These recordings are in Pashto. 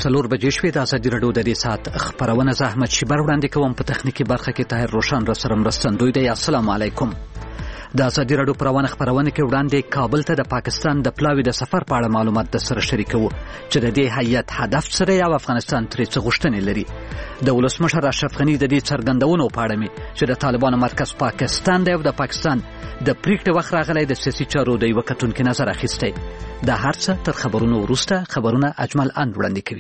4 بجې شوې. د ازادي راډیو د دې ساعت خبرونه زه احمد شیبر وړاندې کوم. په تخنیکی برخه کې طاهر روشن را سره مرستندوی دی. السلام علیکم. د ازادي راډیو خبرونه کې وړاندې کابل ته د پاکستان د پلاوي د سفر په اړه معلومات د سره شریکو چې د دې هیئت هدف سره یا افغانستان ترې څه غوښتنې لري. د ولسمشر اشرف غني د دې څرګندونو په اړه چې د طالبانو مرکز پاکستان دی او د پاکستان د پریکړې وخت راغلی د سیاسي چارو د یو کتونکو نظر اخیستی. د هر څه تر خبرونو وروسته خبرونه اجمل ان وړاندې کوي.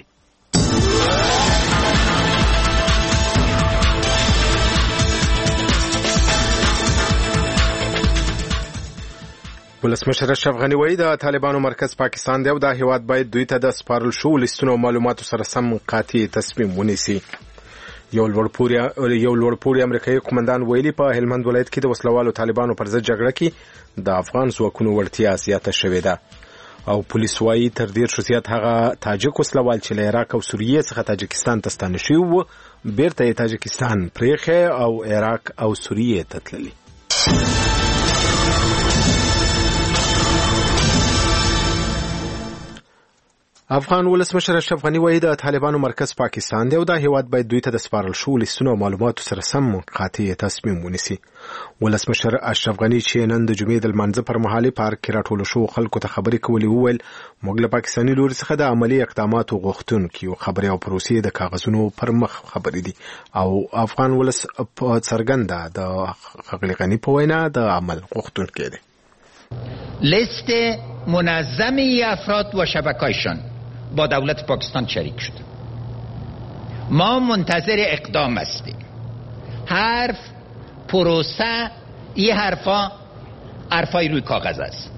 ولسمشر اشرف غني وایي د طالبانو مرکز پاکستان دی او دا هیواد باید دوی ته د سپارل شو لیستونو او معلوماتو سره سم قاطع تصمیم ونیسي. یو لوړپوړی امریکایي قومندان ویلي په هلمند ولایت کې د وسلوالو طالبانو پر ضد جګړه کې د افغان ځواکونو وړتیا زیاته شوې ده او پولیس وایي تر ډېر شو زیات هغه تاجک وسلوال چې له عراق او سوریې څخه تاجکستان ته ستانه شوي وو بیرته یې تاجکستان پرېښی او عراق او سوریې ته تللي. افغان ولسمشر اشرف غني وایي د طالبانو مرکز پاکستان دی او دا هیواد باید دوی ته د سپارل شو لیستونو او معلوماتو سره سم قاطع تصمیم ونیسي. ولسمشر اشرف غني چې نن د جمعې د لمانځه پر مهال پارک کې راټول شو خلکو ته خبرې کولې وویل موږ له پاکستاني لوري څخه د عملی اقداماتو غوښتونکي یو. خبرې او پروسې د کاغذونو پر مخ خبرې دي او افغان ولس په څرګنده د ښاغلي غني په وینا د عمل غوښتونکی دی. لیست منظمی افراد و شبکه‌هایشان با دولت پاکستان شریک شد. ما منتظر اقدام هستیم. حرف پروسه این حرفای روی کاغذ است.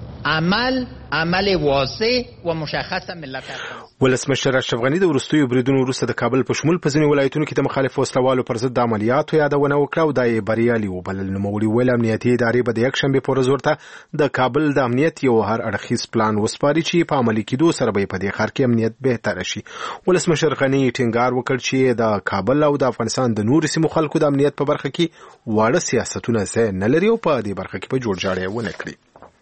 عمل واضح و مشخص ملت افغانستان. ولسمشر اشرف غني د وروستیو بریدونو وروسته د کابل په شمول په ځینې ولایتونو کې د مخالفو وسلوالو پر ضد د عملیاتو یادونه وکړه او دا یې بریالي وبلل. نوموړي ویل امنیتي ادارې به د یکشنبې په ورځ ورته د کابل د امنیت یو هر اړخیز پلان وسپاري چې په عملي کېدو سره به په دې ښار کې امنیت بهتر شي. ولسمشر غني ټینګار وکړ چې د کابل او د افغانستان د نورو سیمو خلکو د امنیت په برخه کې واړه سیاستونه ځای نه لري او په دې برخه کې به جوړجاړی ونه کړي.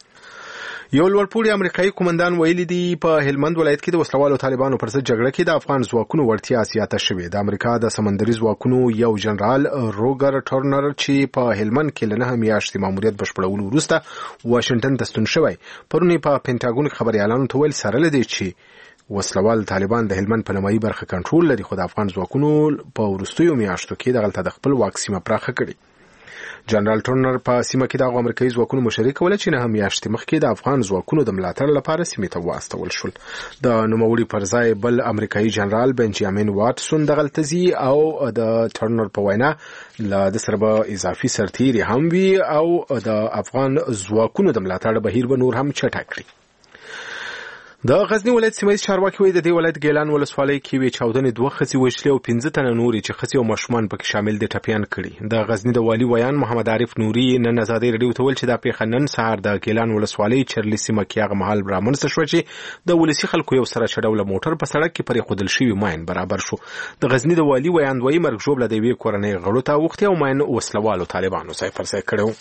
یو لوړپوړی امریکایي قومندان ویلي دی په هلمند ولایت کې د وسلوالو طالبانو پر ضد جګړه کې د افغان ځواکونو وړتیا زیاته شوې. د امریکا د سمندري ځواکونو یو جنرال روګر ټرنر چې په هلمند کې له 9 میاشتې ماموریت بشپړولو وروسته واشنگټن ته ستون شوی پرونی په پینټاګون خبريالانو ته ویل سره لدی چې وسلوال طالبان د هلمند په نیمایي برخه کنټرول لري خو د افغان ځواکونو په وروستیو میاشتو کې دغلته د خپل واک سیمه پراخه کړي. جنرال ټرنر په سیمه کې د امریکایي ځواکونو مشري کوله چې 9 میاشتې مخکې د افغان ځواکونو د ملاتړ لپاره سیمې ته واستول شول. د نوموړي پر ځای بل امریکایي جنرال بنجامین واټسون دغلته ځي او د ټرنر په وینا له د سره به اضافي سرتیري هم وي او د افغان ځواکونو د ملاتړ بهیر به نور هم چټک کړي. د غزنی ولایت سیمایي چارواکي وایي د دې ولایت ګیلان ولسوالۍ کې وی چاودنې 2 ښځې وژلې او 15 تنه نورې چې ښځې او ماشومان پکې شامل دي ټپیان کړي. د غزنی د والي ویان محمد عارف نوري نن ازادي رادیو ته ویل چې دا پیښه نن سهار د ګیلان ولسوالۍ چرلی سیمه کې هغه مهال رامنځته شو چې د ولسی خلکو یو سره چډوله موټر په سړک کې پرې خودل شوی ماین برابر شو. د غزنی د والي ویان وایي مرګ جوړ د وی کورنۍ غړو ته وخت او ماین وسلوالو طالبانو ځای پر ځای کړو.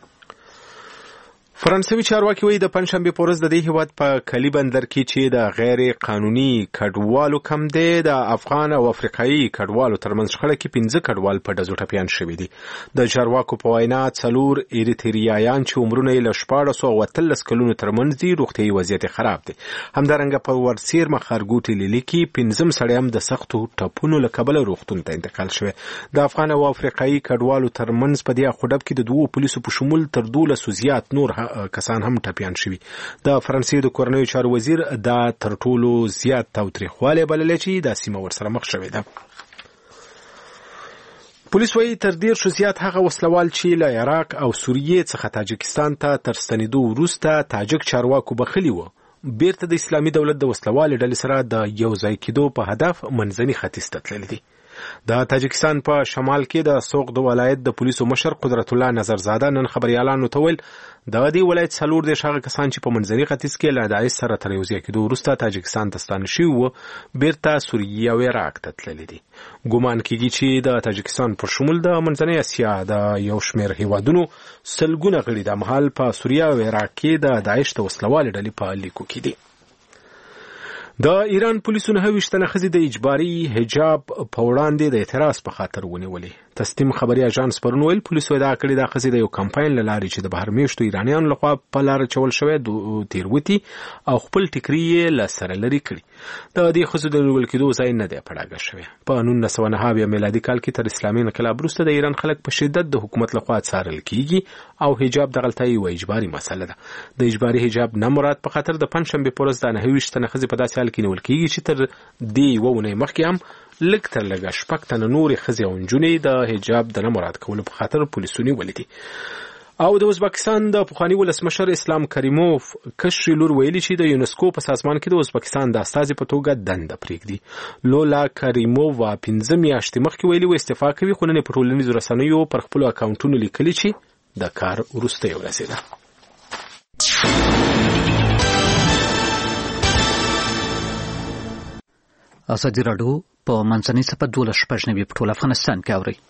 فرانسوي چارواکي وایي د پنځشنبې په ورځ د دې هیواد په کلی بندر کې چې د غیر قانوني کډوالو کم دی د افغان او افریقایي کډوالو ترمنځ شخړه کې 15 کډوال په ډزو ټپیان شوي دي. د چارواکو په وینا 4 ایریتریایان چې عمرونه یې له 14 او 13 کلونو ترمنځ دي روغتیايي وضعیت خراب دی. همدارنګه په ورسیر مخارګوټي لیلي کې 15 سړی هم د سختو ټپونو له کبله روغتون ته انتقال شوی. د افغان او افریقایي کډوالو ترمنځ په دې خډب کې د 2 پولیسو په شمول تر 12 زیات نور کسان هم ټپیان شوي. د فرانسې د کورنیو چارو وزیر دا تر ټولو زیات تاوتریخوالی بللی چې دا سیمه ورسره مخ شوې ده. پولیس وایي تر ډېر شو زیات هغه وسلوال چې له عراق او سوریې څخه تاجکستان ته تر ستنېدو وروسته تاجک چارواکو بخلي وو بیرته د اسلامي دولت د وسلوالې ډلې سره د یو ځای کېدو په هدف منځني ختیځ ته تللي دي. د تاجکستان په شمال کې د سوق د ولایت د پولیسو مشر قدرت الله نظرزاده نن خبريالانو ته ویل د دې ولایت 4 شغه کسان چې په منځني ختیځ کې له داعش سره تر یو ځای کېدو وروسته تاجکستان ته ستانه شوي وو بیرته سوریه او عراق ته تللي دي. ګومان کېږي چې د تاجکستان پر شمول د منځنۍ اسیا د یو شمېر هیوادونو سلګونه غړي د مهال په سوریه او عراق کې د داعش د وسلوالې ډلې په لیکو کې دي. د ایران پولیسو 29 تنه ښځې د اجباري حجاب په وړاندې د اعتراض په خاطر ونیولې. تسنیم خبري اژانس پرون ویل پولیسو ادعا کړې د ښځې د یو کمپاین له لارې چې د بهر میشتو ایرانیانو لخوا په لار چول شوی تیروتي او خپل ټیکري یې له سره لري کړي. د دې ښځو د نیول کېدو ځای نه دی په ډاګه شوی. په 1990 میلادي کال کې تر اسلامي انقلاب وروسته د ایران خلک په شدت د حکومت لخوا څارل کیږي او حجاب د غلطۍ یوه اجباري مسله ده. د اجباري حجاب نه مراد په خاطر د پنجشنبې په ورځ د 29 تنه ښځې په داسې حال کې نیول کیږي چې تر دې یوه اونۍ مخکې هم لږ تر لږه 6 تنه نورې ښځې او نجونې د حجاب د نه مراد کولو په خاطر پولیسو نیولې دي. او د ازبکستان د پخواني ولسمشر اسلام کریموف کشري لور ویلي چې د یونسکو په سازمان کې د ازبکستان د استازي په توګه دنده پرېږدي. لولا کریمووا 15 میاشتې مخکې ویلي و استعفا کوي، خو نن په ټولنیزو رسنیو پر خپلو اکاونټونو لیکلي چې د کار وروسته یې ورسېده. ازادي راډیو په منځنۍ سپه 12 په ټول افغانستان کې اوري.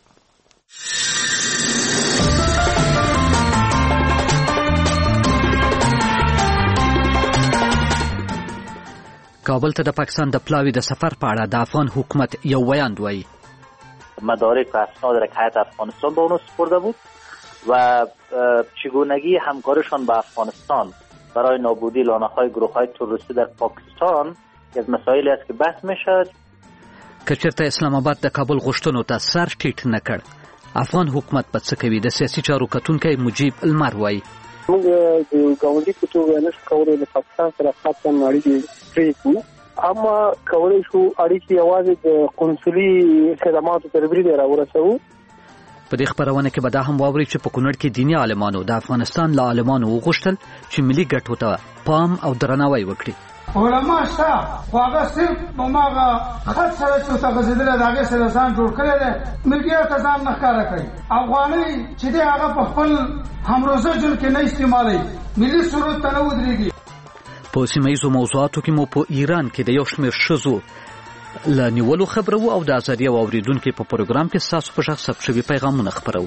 کابل ته د پاکستان د پلاوی د سفر په اړه د افغان حکومت یو بیان وایي. مدارک و اسناد را که هیئت افغانستان به اونو سپرده بود و چگونگی همکارشان با افغانستان برای نابودی لانه‌های گروه‌های تروریستی در پاکستان از مسائلی است که بحث میشد. که چېرته اسلام آباد د کابل غوښتنو ته سر ټیټ نه کړ، افغان حکومت به څه کوي؟ د سیاسي چارو کتونکی مجیب المر وایي. موږ د ګاونډي په توګه نشو کولی د پاکستان سره خاصه اړیکې پرې کړو، اما کولی شو اړیکې یوازې د قنصلي خدماتو تر بریده راورسوو. په دې خبرونه کې به دا هم واوري چې په کونړ کې دیني عالمانو د افغانستان له عالمانو وغوښتل چې ملي ګټو ته پام او درناوی وکړي. علما شته خو هغه صرف هماغه خط سره چې ورته غځېدلی د هغې سره ځان جوړ کړی دی، میډیا ته ځان نه ښکاره کوي. افغانۍ چې دی هغه په خپل همروزه ژوند کې نه استعمالوي، ملي سرود ته نه ودرېږي. په سیمه ییزو موضوعاتو کې مو په ایران کې د یو شمېر ښځو له نیولو خبرو او د ازادي او اوریدونکو په پروګرام کې ستاسو په غږ ثبت شوي پیغامونه خپرو.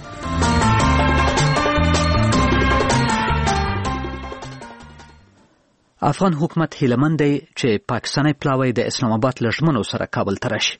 افغان حکومت هیلهمند دی چې پاکستاني پلاوی د اسلام آباد له ژمنو سره کابل ته راشي.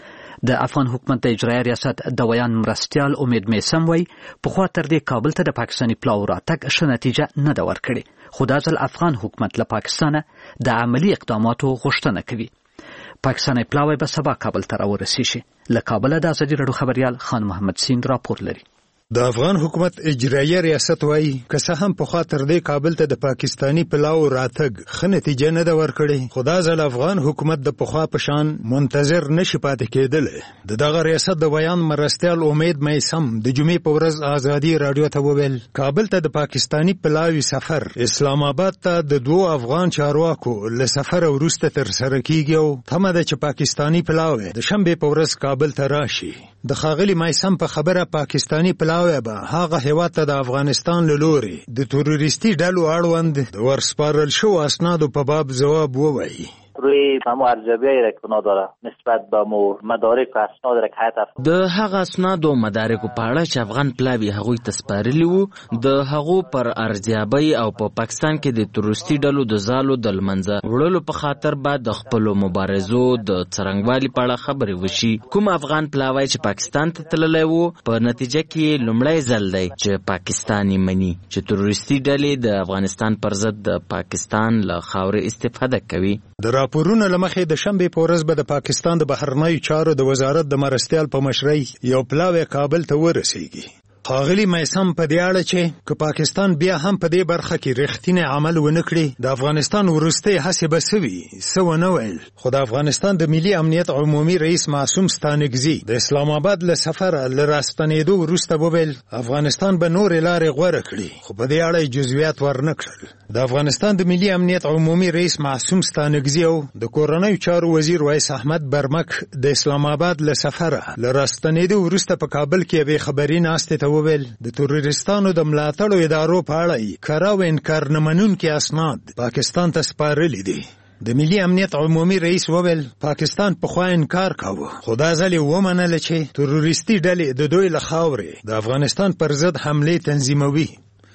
د افغان حکومت د اجرایي ریاست د ویان مرستیال امید میسم وایي پخوا تر دې کابل ته د پاکستاني پلاو راتګ ښه نتیجه نه ده ورکړې، خو دا ځل افغان حکومت له پاکستانه د عملي اقداماتو غوښتنه کوي. پاکستاني پلاوی به سبا کابل ته راورسیږي. له کابله د ازادي راډیو خبریال خان محمد سین راپور لري. د افغان حکومت اجرایي ریاست وایي که څه هم پخوا تر دې کابل ته د پاکستاني پلاو راتګ ښه نتیجه نه ده ورکړې، خو دا ځل افغان حکومت د پخوا په شان منتظر نشي پاتې کېدلی. د دغه ریاست د بیان مرستیال امید میسم د جمعې په ورځ ازادي راډیو ته وویل کابل ته د پاکستاني پلاوي سفر اسلام آباد ته د 2 افغان چارواکو له سفر وروسته ترسره کیږي او تمه ده چې پاکستاني پلاوی د شنبې په ورځ کابل ته راشي. د ښاغلي میسم په خبره پاکستاني پلاوی به هغه هیواد ته د افغانستان له لوري د تروریستي ډلو اړوند د ورسپارل شوو اسنادو په باب ځواب ووایي. روی همو ارزیابی‌های را که اونا داره نسبت به مدارک و اسناد را که هیئت د هغه اسناد او مدارکو په اړه چې افغان پلاوی هغوی ته سپارلي وو، د هغو پر ارزیابۍ او په پاکستان کې د تروریستي ډلو د ځالو د لمنځه وړلو په خاطر به د خپلو مبارزو د څرنګوالي په اړه خبرې وشي. کوم افغان پلاوی چې پاکستان ته تللی وو په نتیجه کې لومړی ځل دی چې پاکستان یې مني چې تروریستي ډلې د افغانستان پر ضد د پاکستان له خاورې استفاده کوي. راپورونه لمخې د شنبې په ورځ به د پاکستان د بهرنیو چارو د وزارت د مرستیال په مشرۍ یو پلاوی کابل ته ورسیږي. ښاغلي میسم په دې اړه چې که پاکستان بیا هم په دې برخه کې رښتینی عمل ونه کړي د افغانستان وروستۍ هڅې به څه وي څه ونه ویل. خو د افغانستان د ملي امنیت عمومي رئیس معصوم ستانکزي د اسلام آباد له سفره له راستنېدو وروسته وویل افغانستان به نورې لارې غوره کړي، خو په دې اړه جزئیات ورنه کړل. د افغانستان د ملي امنیت عمومي رئیس معصوم ستانکزي او د کورنیو چارو وزیر وایس احمد برمک د اسلام آباد له سفره له راستنېدو وروسته په کابل کې یوې خبري ناستې ته وویل د تروریستانو د ملاتړو ادارو په اړه کره او انکار نه منونکي اسناد پاکستان ته سپارلي دي. د ملي امنیت عمومي رئیس وویل پاکستان پخوا انکار کاوه، خو دا ځل یې ومنله چې تروریستي ډلې د دوی له خاورې د افغانستان پر ضد حملې تنظیموي.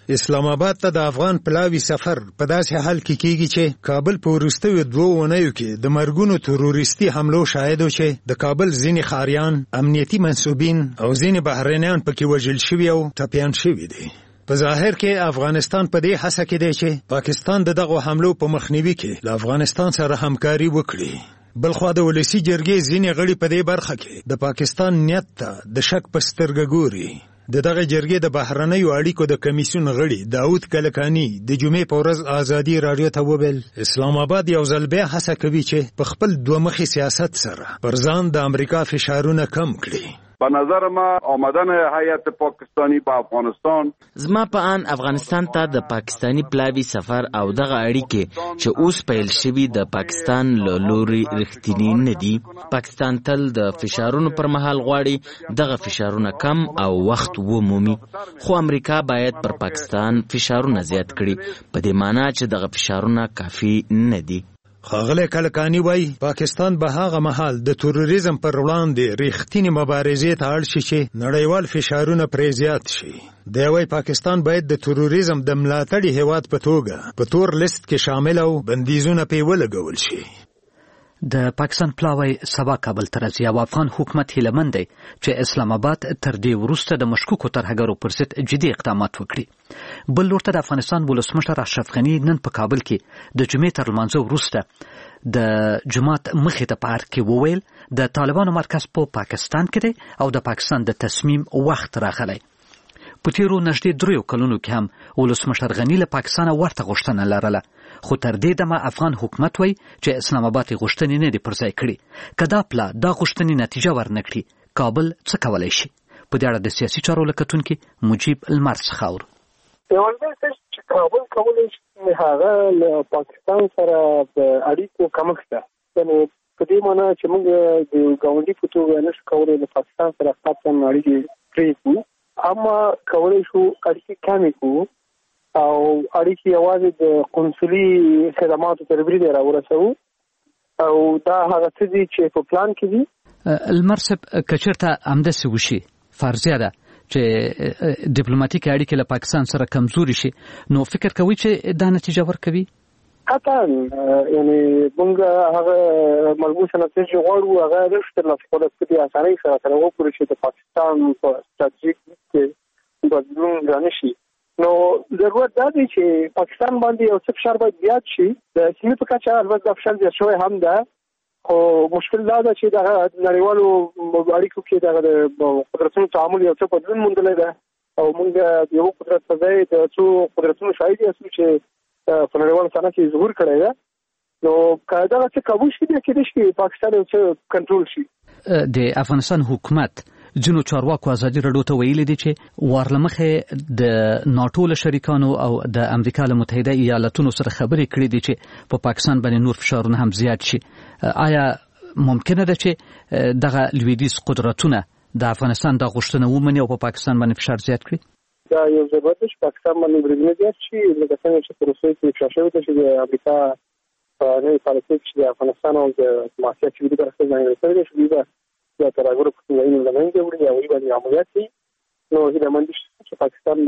اسلام آباد ته د افغان پلاوی سفر په داسې حال کې کیږي چې کابل په وروستیو 2 اونیو کې د مرګونو تروریستي حملو شاهد چې د کابل ځینې ښاریان، امنیتي منسوبین او ځینې بهرنیان پکې وژل شوي او ټپیان شوي دي. په ظاهر کې افغانستان په دې هڅه کې دی چې پاکستان د دغو حملو په مخنیوي کې له افغانستان سره همکاري وکړي. بلخوا د ولسی جرګې ځینې غړي په دې برخه کې د پاکستان نیت ته د شک په سترګه ګوري. د دغه جرګې د بهرنیو اړیکو د کمیسیون غړي داود کلکانی د جمعې په ورځ آزادي رادیو ته وویل اسلام آباد یو ځل بیا هڅه کوي چې په خپل دوه مخي سیاست سره پر ځان د امریکا فشارونه کم کړي. به نظر ما آمدن هیئت پاکستانی به افغانستان زما په ان افغانستان ته د پاکستانی پلاوی سفر او دغه اړیکې چې اوس پیل شوي د پاکستان له لوري رښتینی نه دي. پاکستان تل د فشارونو پر مهال غواړي دغه فشارونه کم او وخت ومومي، خو امریکا باید پر پاکستان فشارونه زیات کړي، په دې معنی چې دغه فشارونه کافي نه دي. ښاغلی کلکاني وایي پاکستان به هغه مهال د تروریزم پر وړاندې ریښتینې مبارزې ته اړ شي چې نړیوال فشارونه پرې زیات شي. دی وایي پاکستان باید د تروریزم د ملاتړي هیواد په توګه په تور لیست کې شامل او بندیزونه پرې ولګول شي. د پاکستان پلاوی سبا کابل ته راځي او افغان حکومت هیله دی چې اسلام آباد تر دې وروسته د مشکوکو ترهګرو پر ضد جدي اقدامات وکړي. بل لورته د افغانستان ولسمشر اشرف غني نن په کابل کې د جمعې تر لمانځه وروسته د جماعت مخې ته په اړه کې وویل د طالبانو مرکز په پاکستان کې دی او د پاکستان د تصمیم وخت راغلی. په تیرو نږدې 3 کلونو کې هم ولسمشر غني له پاکستان ورته غوښتنه لرله، خو تر دې دمه افغان حکومت وایي چې اسلام آباد غوښتنې نه دي پر ځای کړي. که دا پلا دا غوښتنې نتیجه ورنکړي کابل څه کولی شي؟ په دې اړه د سیاسي چارو له کتونکي مجیب المر څخه اورو. یوازې چې کابل کولی شي هغه له پاکستان سره د اړیکو کمښت ده، یعنې په دې معنی چې موږ د ګاونډي په توګه نشو کولی له پاکستان سره خاصه اړیکې پرېږدو، اما کولی شو اړیکې کمې کړو او اړیکې یوازې د قنصلي خدماتو تر بریده راورسوو او دا هغه څه دي چې په پلان کې دي. المر صاحب که چېرته همداسې وشي، فرضیه ده چې ډیپلوماټیک اړیکې له پاکستان سره کمزوري شي، نو فکر کوي چې دا نتیجه ورکوي؟ قطعا، یعنی موږ هغه ملموسه نتیجه غواړو، هغه نشته ترلاسه کولی په دې اسانۍ سره وکړو چې د پاکستان په ستراتیژیک کې بدلون رانشي. نو ضرورت دا دی چې پاکستان باندې یو څه فشار باید زیات شي. د سیمې په کچه البته دا فشار زیات شوی هم ده، خو مشکل دا ده چې دغه نړیوالو اړیکو کې دغه د قدرتونو تعامل یو څه بدلون موندلی ده او موږ د یو قدرت په ځای د څو قدرتونو شاهد یاستو چې په نړیوالو صحنه کې ظهور کړی ده. نو که دغه څه قبول شي بیا کېدای شي پاکستان یو څه کنټرول شي. د افغانستان حکومت ځینو چارواکو ازادي راډیو ته ویلي دي چې ورلمخې د ناټو له شریکانو او د امریکا له متحده ایالاتونو سره خبرې کړې دي چې په پاکستان باندې نور فشارونه هم زیات شي. آیا ممکنه ده چې دغه لویدیځ قدرتونه د افغانستان د غوښتنه ومني او په پاکستان باندې فشار زیات کړي؟ دا یو ضرورت دی چې پاکستان باندې بریدونه زیات شي، لکه څنګه چې په روسیې کې فشار شوی دی چې د امریکا په نوې پالیسۍ کې د افغانستان او د معافیت شوي برخې ځانګړې شوی دی چې دوی به د ترهګرو په ځایونو له منځه وړي او هغوی باندې عملیات کوي. نو هیلهمند شي چې پاکستان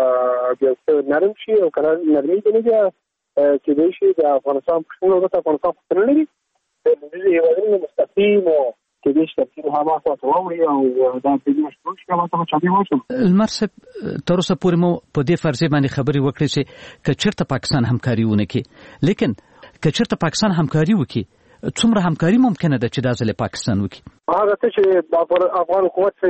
به بیا څه نرم شي او که نرمېږي نو بیا کېدای شي د افغانستان په شمول ورته افغانستان غوښتنه لري د لویدیځو هېوادونو مستقیم او کېدای شي ترکیب هغه خواته واوړي او دا بدون شتون شي هغه ته چابې واچوم. المر صاحب تر اوسه پورې مو په دې فرضیې باندې خبرې وکړې چې که چېرته پاکستان همکاري ونه کړي، لیکن که چېرته پاکستان همکاري وکړي څومره همکاري ممکنه ده چې دا ځل پاکستان وکړي؟ هغه څه چې افغان حکومت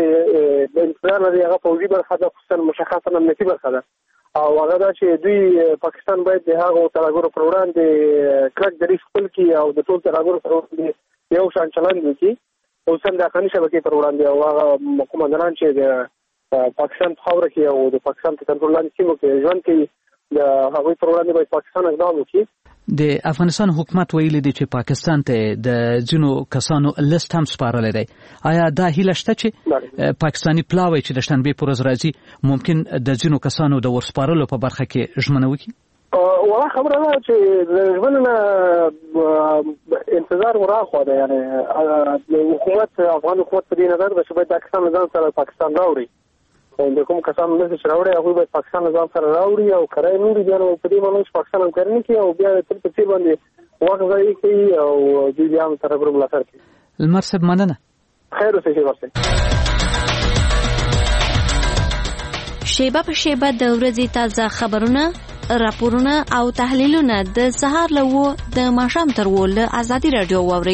د انتظار لري هغه پوځي برخه ده، خصوصا مشخصا امنیتي برخه ده او هغه دا چې دوی پاکستان باید د هغو ترهګرو پر وړاندې کلک دریځ خپل کړي او د ټول ترهګرو پر وړاندې یو شان چلند وکړي، خصوصا د افغاني شبکې پر وړاندې او هغه قومندانان چې د پاکستان په خاوره کې او د پاکستان په کنټرول لاندې سیمو کې ژوند کوي د هغوی پر وړاندې باید پاکستان اقدام وکړي. د افغانستان حکومت ویلي دی چې پاکستان ته د ځینو کسانو لیست هم سپارلی دی. آیا دا هیله شته چې پاکستاني پلاوی چې د شنبې په ورځ راځي ممکن د ځینو کسانو د ورسپارلو په برخه کې ژمنه وکړي؟ ولا خبره ده چې د ژمنې نه انتظار وراخوا ده، یعنې حکومت افغان حکومت په دې نظر ده چې باید پاکستان ځان سره پاکستان راوړي د کوم کسانو نه چې راوړي هغه به پاکستان نظام سره راوړي او کرای نوري بیا په دې باندې چې پاکستان هم کوي کې او بیا تر په څیر باندې واقعي کوي او دوی بیا هم سره پر ملاتړ کوي. المرسب مننه. خیر اوسئ ورسې. شیبه په شیبه د ورځې تازه خبرونه، راپورونه او تحلیلونه د سهار له 9 د ماښام تر 10 له ازادي رادیو واورئ.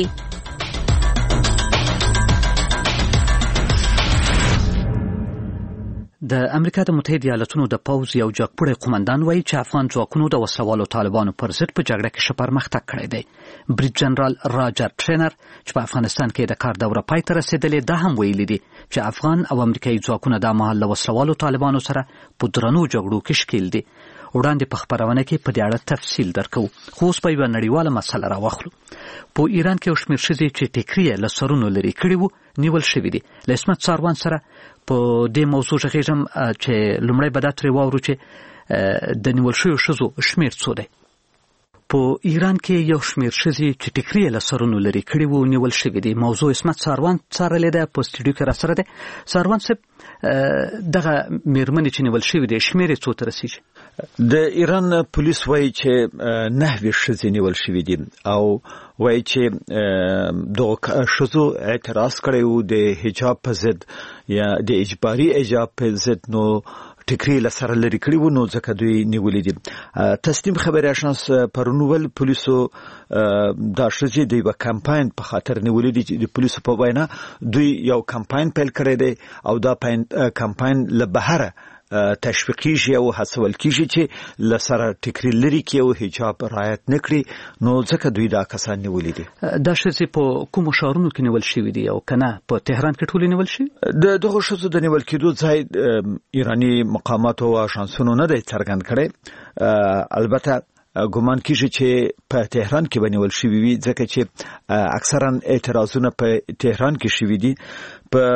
د امریکا د متحده ایالاتونو د پوز یو جګپوړی قومندان وایي چې افغان ځواکونو د وسلوالو طالبانو پر ضد په جګړه کې ښه پرمختګ کړی دی. بریټ جنرال راجر ټرینر چې په افغانستان کې د کار دوره پای ته رسېدلې دا هم ویلي دي چې افغان او امریکایي ځواکونه دا مهال له وسلوالو طالبانو سره په درنو جګړو کې ښکېل دي. وړاندې په خبرونه کې په دې اړه تفصیل درکو، خو اوس په یوه نړیواله مسله راوخلو. په ایران کې یو شمېر ښځې چې ټیکري له سرونو لرې کړي وو نیول شوي دي. له عصمت ساروان سره په دې موضوع غږیږم چې لومړی به دا ترې واورو چې د نیول شویو ښځو شمېر څو دی. په ایران کې یو شمېر ښځې چې ټیکري له سرونو لرې کړي وو نیول شوي دي. موضوع عصمت ساروان څارلې ده، په سټوډیو کې راسره دی. ساروان صاحب، دغه مېرمنې چې نیول شوي دي شمېر یې څو ته رسیږي؟ د ایران پولیس وایي چې 9 ښځې نیول شوي دي او وایي چې دغه ښځو اعتراض کړی وو د حجاب په ضد یا د اجباري حجاب په ضد، نو ټیکري له سره لرې کړي وو، نو ځکه دوی نیولې دي. تسنیم خبري آشناس پرونول پولیسو دا ښځې د یو کمپاین په خاطر نیولې دي. د پولیسو په وینا دوی یو کمپاین پیل کړی دی او دا کمپاین له بهره تشویقیږي او هڅول کیږي چې لسره ټیکري لري کې او حجاب رعایت نکړي، نو ځکه دوی دا کسان نیولې دي. دا ښځې په کومو ښارونو کې نیول شوي دي او کنه په تهران کې ټولې نیول شوي؟ د دغه ښځو د نیول کېدو ځای ایرانی مقاماتو او اژانسونو نه دی څرګند کړی. البته ګومان کیږي چې په تهران کې بنول شوی وي، ځکه چې اکثرا اعتراضونه په تهران کې شوي دي. په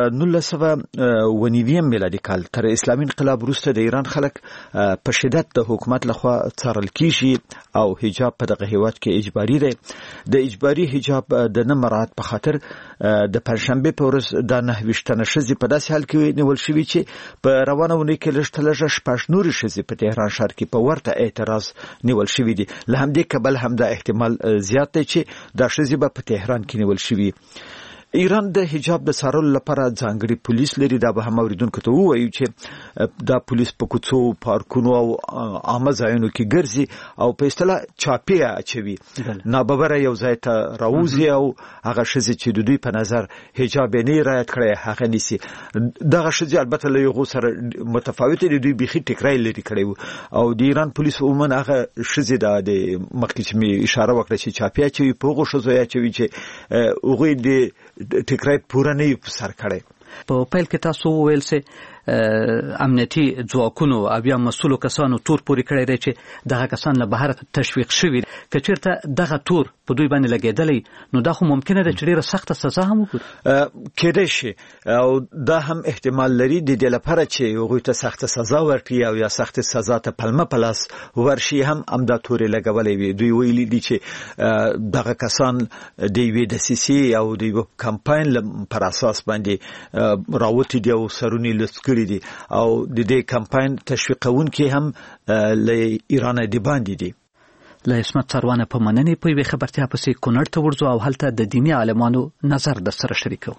1990 میلادي کال تر اسلامي انقلاب وروسته د ایران خلک په شدت د حکومت لخوا څارل کیږي او حجاب په دغه هیواد کې اجباري دی. د اجباري حجاب د نه مراعات په خاطر د پنځشنبه په ورځ د 29 تنه ښځې په داسې حال کې نیول شوي چې په روانه ونې کې لږ شپږ نورې ښځې په تهران ښار کې په ورته اعتراض نیول شوي دي. له همدې کبل هم دا احتمال زیات دی چې دا ښځې به په تهران کې نیول شوي. ایران د حجاب د څارلو لپاره ځانګړي پولیس لري. دا به هم اوریدونکو ته ووایو چې دا پولیس په کوڅو، پارکونو او عامه ځایونو کې ګرځي او په اصطلاح چاپی اچوي، ناببره یو ځای ته راوځي او هغه ښځې چې د دوی په نظر حجاب نه رعایت کړی هغه نیسي. دغه ښځې البته له یو سره متفاوت دي، دوی بيخي ټیکرای لري کړی وو او د ایران پولیس عموما هغه ښځې د مخکې چې می اشاره وکړه چې چاپی اچوي په هغه ښځو اچوي چې هغوی د ټیکرای پوره نه یې سر کړی. په پیل کې تاسو وویل چې امنیتي ځواکونو او بیا مسؤلو کسانو تور پورې کړی دی چې دغه کسان له بهر تشویق شوي. که چېرته دغه تور په دوی باندې لګېدلی نو دا خو ممکنه ده چې ډېره سخته سزا هم وکړي. کېدای شي او دا هم احتمال لري د دې لپاره چې هغوی ته سخته سزا ورکړي او یا سخته سزا ته پلمه په لاس ورشي هم همدا تورې لګولی وي. دوی ویلي دي چې دغه کسان د یوې دسیسې او د یوه کمپاین پر اساس باندې راوتي دي او سرونه لست کړي دي او د دې کمپاین تشویقونکي هم له ایران دی باندې دي. له عصمت ساروان په مننې په یوې خبرتیا پسې کونړ ته ورځو او هلته د دیني عالمانو نظر در سره شریکو.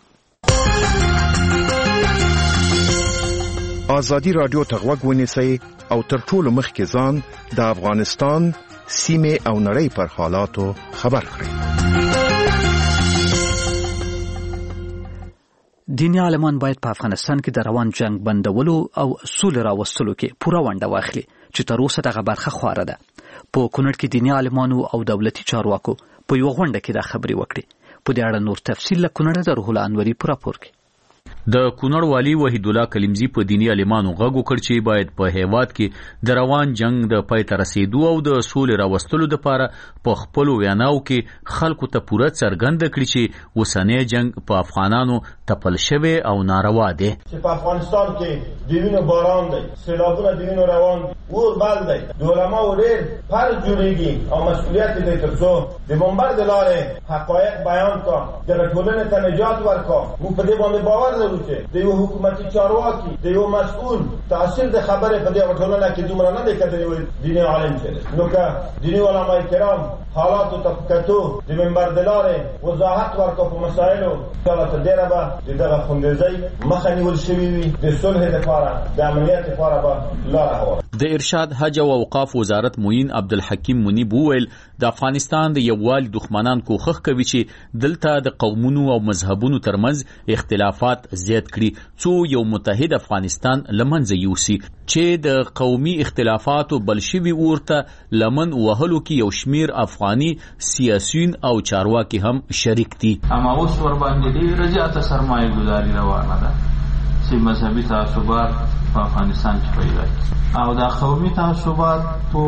آزادی رادیو ته غوږ ونیسئ او تر ټولو مخکې ځان د افغانستان سیمې او نړۍ پر حالاتو خبر کړئ. دیني عالمان باید په افغانستان کې د روان جنگ بندولو او سولې راوستلو کې پوره ونډه واخلي چې تر اوسه دغه برخه خواره ده. په کونړ کې دیني عالمانو او دولتي چارواکو په یو غونډه کې دا خبرې وکړې. په دې اړه نور تفصیل له کونړ د روح الله انوري په راپور کې. د کونړ والی وحید الله کلیمزی په دینی عالمانو غږ وکړ چې باید په هیواد کې د روان جنگ د پای ته رسیدو او د سولې راوستلو لپاره په خپل ویناو کې خلکو ته پوره څرګند کړي چې وسنۍ جنگ په افغانانو تپل شوی او ناروا دی. چې په افغانستان کې د وینو باران دی، سیلابونه د وینو روان دي، اور بل دی، د علماو ډېر فرض جوړېږي او مسؤلیت دی تر څو د منبر د لارې حقایق بیان کا، دغه ټولنې ته نجات ورکا. موږ په دې باندې باور لرو چې د یو حکومتي چارواکي د یو مسؤل تاثیر د خبرې په دې ټولنه کې دومره نه دی که د یو دیني عالم چې نو که دیني علما کرام حالاتو ته کتو د منبر د لارې وضاحت ورکا په مسایلو کله ته ډېره به د دغه خونریزۍ مخه نیول شوي وي، د صلح لپاره د امنیت لپاره به لاره هواره. د ارشاد حج او اوقاف وزارت معین عبدالحکیم منیب وویل د افغانستان د یووالي دښمنان کوښښ کوي چې دلته د قومونو او مذهبونو ترمنځ اختلافات زیات کړي څو یو متحد افغانستان لمنځه یوسي چې د قومي اختلافاتو بل شوي اورته لمن وهلو کې یو شمیر افغاني سیاسیون او چارواکي هم شریک دي. اما اوس ور باندې ډېره زیاته سرمایه ګذاري روانه ده چې مذهبي تعصبات په افغانستان کې پیدا کړي او دا قومي تعصبات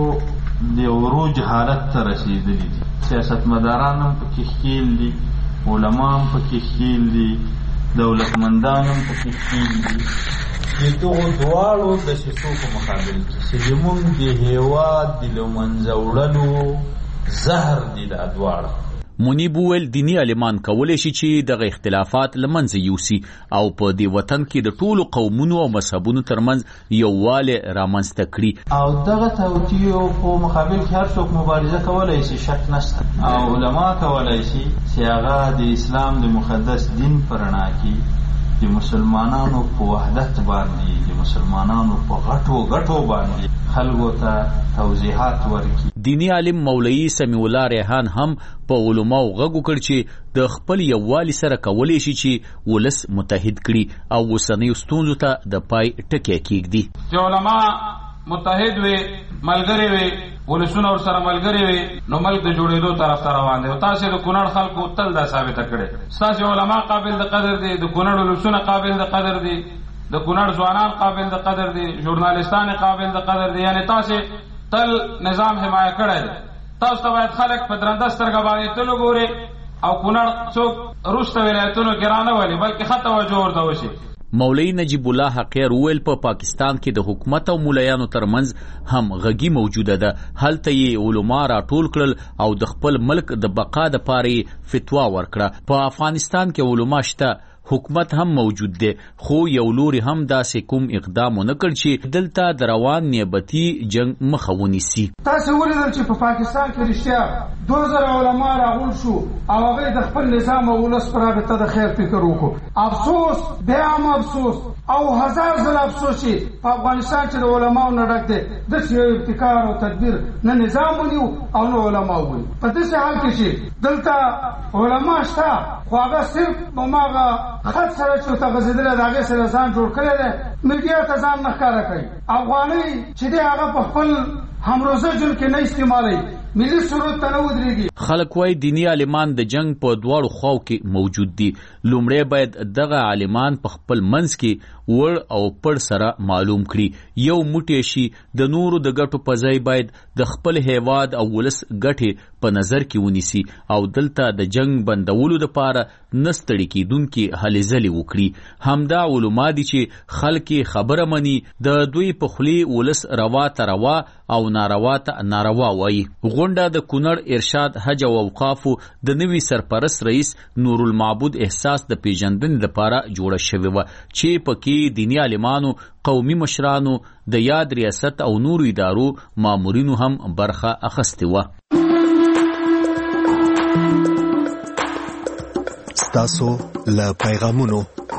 په د عروج حالت ته رسیدلي دي. سیاستمداران هم پکې ښکیل دي، علما هم پکې ښکیل دي، دولتمندان هم پکې ښکیل دي. د دغو دواړو دسیسو په مقابل کې چې زموږ د هېواد د له منځه وړلو زهر دي دا دواړه. منیب وویل دیني عالمان کولی شي چې دغه اختلافات له منځه یوسي او په دې وطن کې د ټولو قومونو او مذهبونو ترمنځ یووالی رامنځته کړي او دغه توطیو په مقابل کې هر څوک مبارزه کولی شي، شک نشته، او علما کولی شي چې هغه د اسلام د مقدس دین په رڼا کې د مسلمانانو په وحدت باندې، د مسلمانانو په غټو باندې خلکو ته توضیحات ورکړي. دینی عالم مولوی سمیع الله ریحان هم په علماو غږ وکړ چې د خپل یووالي سره کولی شي چې ولس متحد کړي او اوسنیو ستونزو ته د پای ټکی کېږدي. چې علما متحد وي، ملګري وي، ولسونه ورسره ملګري وي، نو ملک د جوړېدو طرف ته روان دی. او تاسو د کونړ خلکو تل دا ثابته کړې، تاسو علما قابل د قدر دي، د کونړ ولسونه قابل د قدر دي، د کونړ ځوانان قابل د قدر دي، ژورنالستان قابل د قدر دي. یعنی تاسو تل نظام حمایه کړی دی. تاسو ته باید خلک په درنده سترګه باندې تل وګوري او کونړ څوک وروسته ولایتونو کې رانه ولي بلکې ښه توجه ورته وشي. مولوی نجیب الله حقیر وویل په پاکستان کې د حکومت او مولایانو ترمنځ هم غږی موجوده ده. هلته یې علما راټول کړل او د خپل ملک د بقا دپاره فتوا ورکړه. په افغانستان کې علما شته، حکومت هم موجود دی، خو یو لوري هم داسې کوم اقدام ونه کړ چې دلته د روان نیابتي جنگ مخه ونیسي. تاسو ولیدل چې په پاکستان کې رښتیا 2000 علما راغول شو او هغه د خپل نظام او ولس پر رابطه د خیر فکر وکړو. افسوس بیا هم افسوس او هزار ځله افسوس چې په افغانستان چې د علماو نه ډک دی، داسې یو ابتکار او تدبیر نه نظام ونیو او نه علما ونیو. په داسې حال کې چې دلته علما شته خو هغه صرف هماغه خط سره چې ته غزیدل د هغې سره ځان جوړ کړی دی، میډیا ته ځان نه ښکاره کوي. افغانۍ چې دی هغه په خپل همروزه ژوند کې نه استعمالوي، ملي سرود ته نه ودرېږي. خلک وایي دیني عالمان د جنگ په دواړو خواو کې موجود دي. لومړی باید دغه عالمان په خپل منځ کې وړ او پړ سره معلوم کړي، یو موټی شي. د نورو د ګټو په ځای باید د خپل هیواد او ولس ګټې په نظر کې ونیسي او دلته د جنگ بندولو دپاره نه ستړي کېدونکي هلې ځلې وکړي. همدا علما دي چې خلک خبره مني، د دوی په خولې ولس روا ته روا او ناروا ته ناروا وایي. غونډه د کونړ ارشاد حج او اوقافو د نوي سرپرست رئیس نور المعبود احساس د پیژندنې لپاره جوړه شوې وه چې پکې دیني عالمانو، قومي مشرانو، د یاد ریاست او نورو ادارو مامورینو هم برخه اخیستې وه. ستاسو له پیغامونو